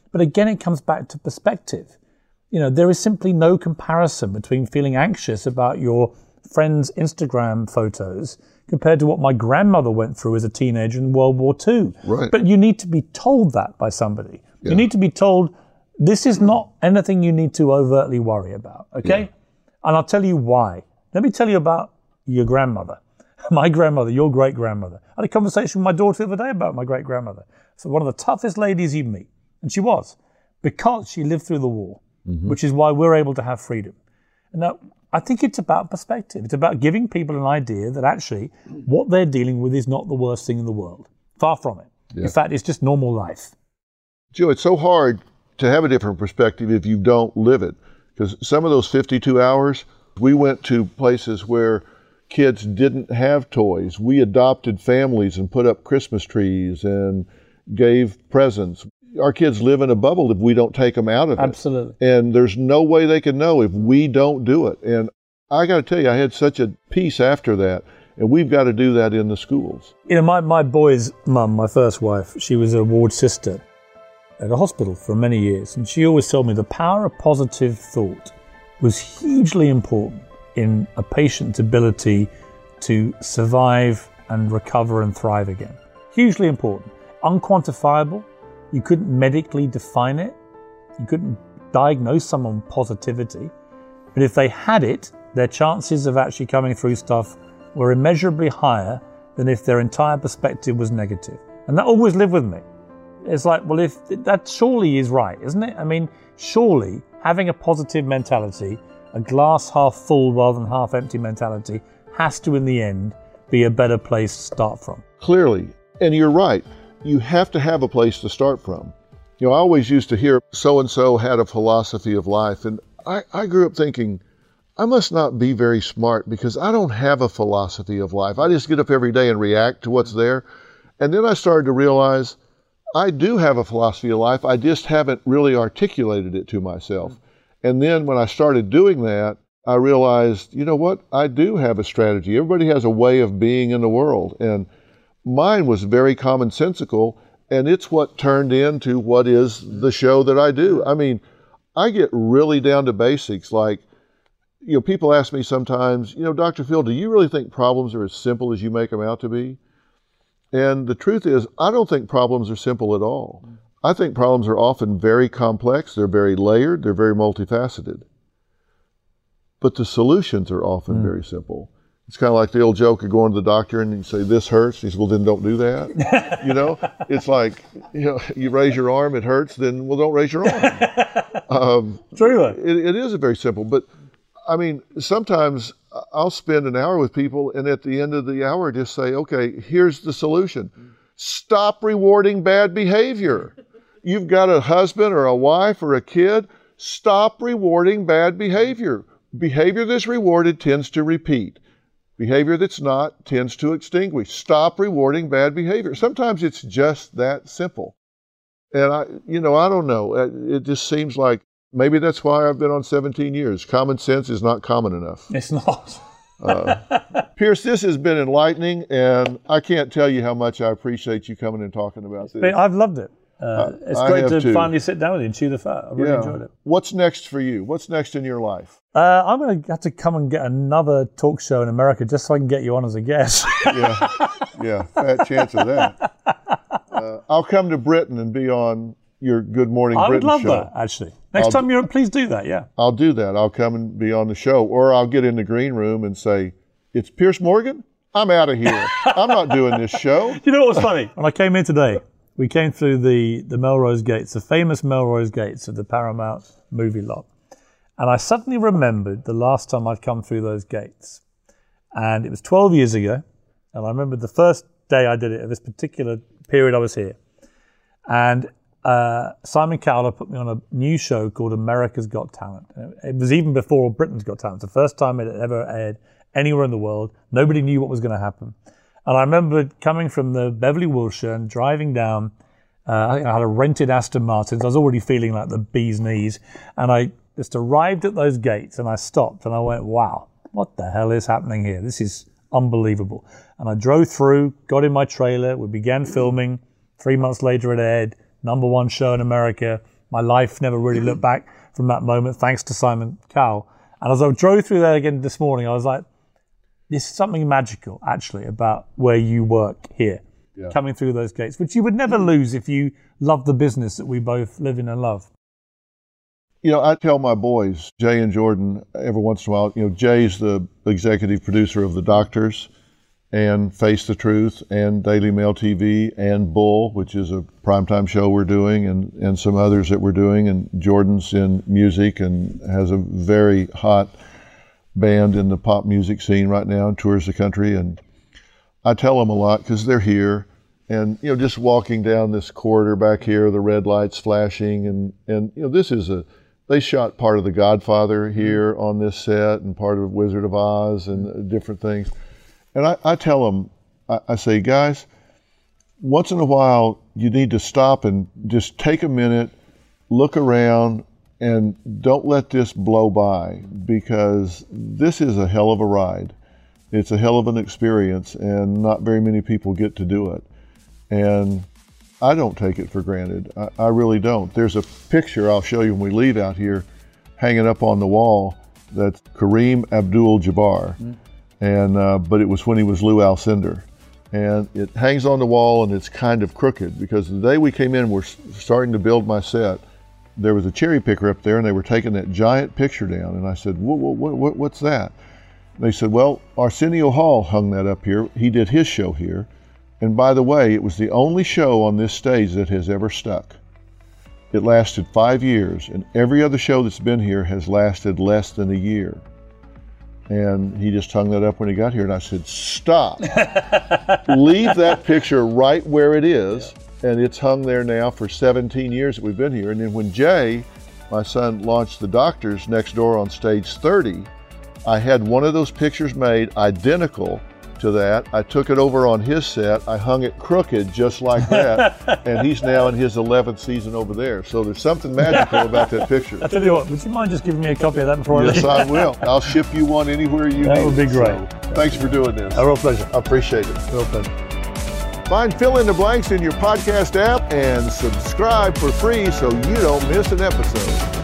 But again, it comes back to perspective. You know, there is simply no comparison between feeling anxious about your friends' Instagram photos compared to what my grandmother went through as a teenager in World War Two. Right. But you need to be told that by somebody. Yeah. You need to be told, this is not anything you need to overtly worry about, okay? Yeah. And I'll tell you why. Let me tell you about your grandmother. My grandmother, your great-grandmother. I had a conversation with my daughter the other day about my great-grandmother. So one of the toughest ladies you'd meet. And she was, because she lived through the war, mm-hmm. which is why we're able to have freedom. And now, I think it's about perspective. It's about giving people an idea that actually what they're dealing with is not the worst thing in the world. Far from it. Yeah. In fact, it's just normal life. Joe, it's so hard to have a different perspective if you don't live it. Because some of those fifty-two hours, we went to places where kids didn't have toys. We adopted families and put up Christmas trees and gave presents. Our kids live in a bubble if we don't take them out of it. Absolutely. And there's no way they can know if we don't do it. And I got to tell you, I had such a peace after that. And we've got to do that in the schools. You know, my, my boy's mum, my first wife, she was a ward sister at a hospital for many years. And she always told me the power of positive thought was hugely important in a patient's ability to survive and recover and thrive again. Hugely important. Unquantifiable. You couldn't medically define it. You couldn't diagnose someone with positivity. But if they had it, their chances of actually coming through stuff were immeasurably higher than if their entire perspective was negative. And that always lived with me. It's like, well, if that surely is right, isn't it? I mean, surely having a positive mentality, a glass half full rather than half empty mentality, has to, in the end, be a better place to start from. Clearly. And you're right. You have to have a place to start from. You know, I always used to hear so-and-so had a philosophy of life. And I, I grew up thinking, I must not be very smart because I don't have a philosophy of life. I just get up every day and react to what's there. And then I started to realize I do have a philosophy of life. I just haven't really articulated it to myself. And then when I started doing that, I realized, you know what? I do have a strategy. Everybody has a way of being in the world. And mine was very commonsensical, and it's what turned into what is the show that I do. I mean, I get really down to basics. Like, you know, people ask me sometimes, you know, Doctor Phil, do you really think problems are as simple as you make them out to be? And the truth is, I don't think problems are simple at all. I think problems are often very complex, they're very layered, they're very multifaceted. But the solutions are often mm. very simple. It's kind of like the old joke of going to the doctor and you say, this hurts. He says, well, then don't do that. You know, it's like, you know, you raise your arm, it hurts, then, well, don't raise your arm. Um, True. It, it is a very simple, but I mean, sometimes I'll spend an hour with people and at the end of the hour just say, okay, here's the solution. Stop rewarding bad behavior. You've got a husband or a wife or a kid, stop rewarding bad behavior. Behavior that's rewarded tends to repeat. Behavior that's not tends to extinguish. Stop rewarding bad behavior. Sometimes it's just that simple. And I, you know, I don't know. It just seems like maybe that's why I've been on seventeen years. Common sense is not common enough. It's not. uh, Pierce, this has been enlightening, and I can't tell you how much I appreciate you coming and talking about this. I've loved it. Uh, it's I great to too. finally sit down with you and chew the fat. I really yeah. enjoyed it. What's next for you? What's next in your life? Uh, I'm going to have to come and get another talk show in America just so I can get you on as a guest. yeah, yeah, fat chance of that. Uh, I'll come to Britain and be on your Good Morning I Britain would love show. that, actually. Next I'll time you're please do that, yeah. I'll do that. I'll come and be on the show. Or I'll get in the green room and say, it's Pierce Morgan? I'm out of here. I'm not doing this show. You know what was funny? When I came in today, we came through the, the Melrose Gates, the famous Melrose Gates of the Paramount movie lot. And I suddenly remembered the last time I'd come through those gates. And it was twelve years ago. And I remember the first day I did it, at this particular period I was here. And uh, Simon Cowler put me on a new show called America's Got Talent. It was even before Britain's Got Talent. It's the first time it had ever aired anywhere in the world. Nobody knew what was going to happen. And I remember coming from the Beverly Wilshire and driving down. Uh, I think I had a rented Aston Martin. So I was already feeling like the bee's knees. And I just arrived at those gates and I stopped and I went, wow, what the hell is happening here? This is unbelievable. And I drove through, got in my trailer. We began filming. Three months later it aired. Number one show in America. my life never really looked back from that moment, thanks to Simon Cowell. And as I drove through there again this morning, I was like, there's something magical, actually, about where you work here, yeah. coming through those gates, which you would never lose if you love the business that we both live in and love. You know, I tell my boys, Jay and Jordan, every once in a while, you know, Jay's the executive producer of The Doctors and Face the Truth and Daily Mail T V and Bull, which is a primetime show we're doing, and, and some others that we're doing. And Jordan's in music and has a very hot band in the pop music scene right now and tours the country. And I tell them a lot because they're here. And, you know, just walking down this corridor back here, the red lights flashing. And, and you know, this is a, they shot part of The Godfather here on this set and part of Wizard of Oz and different things. And I, I tell them, I, I say, guys, once in a while, you need to stop and just take a minute, look around, and don't let this blow by, because this is a hell of a ride. It's a hell of an experience, and not very many people get to do it. And I don't take it for granted. I, I really don't. There's a picture I'll show you when we leave out here hanging up on the wall that's Kareem Abdul-Jabbar. Mm. And uh, but it was when he was Lou Alcindor. And it hangs on the wall, and it's kind of crooked, because the day we came in, we're starting to build my set. There was a cherry picker up there, and they were taking that giant picture down. And I said, what, what, what, what's that? And they said, well, Arsenio Hall hung that up here. He did his show here. And by the way, it was the only show on this stage that has ever stuck. It lasted five years, and every other show that's been here has lasted less than a year. And he just hung that up when he got here, and I said, stop. Leave that picture right where it is, and it's hung there now for seventeen years that we've been here. And then when Jay, my son, launched The Doctors next door on stage thirty, I had one of those pictures made identical to that. I took it over on his set. I hung it crooked just like that, and he's now in his eleventh season over there. So there's something magical about that picture. I tell you what, would you mind just giving me a copy of that before yes, I leave? Yes, I will. I'll ship you one anywhere you that need. That would be great. So, thanks for doing this. A real pleasure. I appreciate it. Real pleasure. Find Fill in the Blanks in your podcast app and subscribe for free so you don't miss an episode.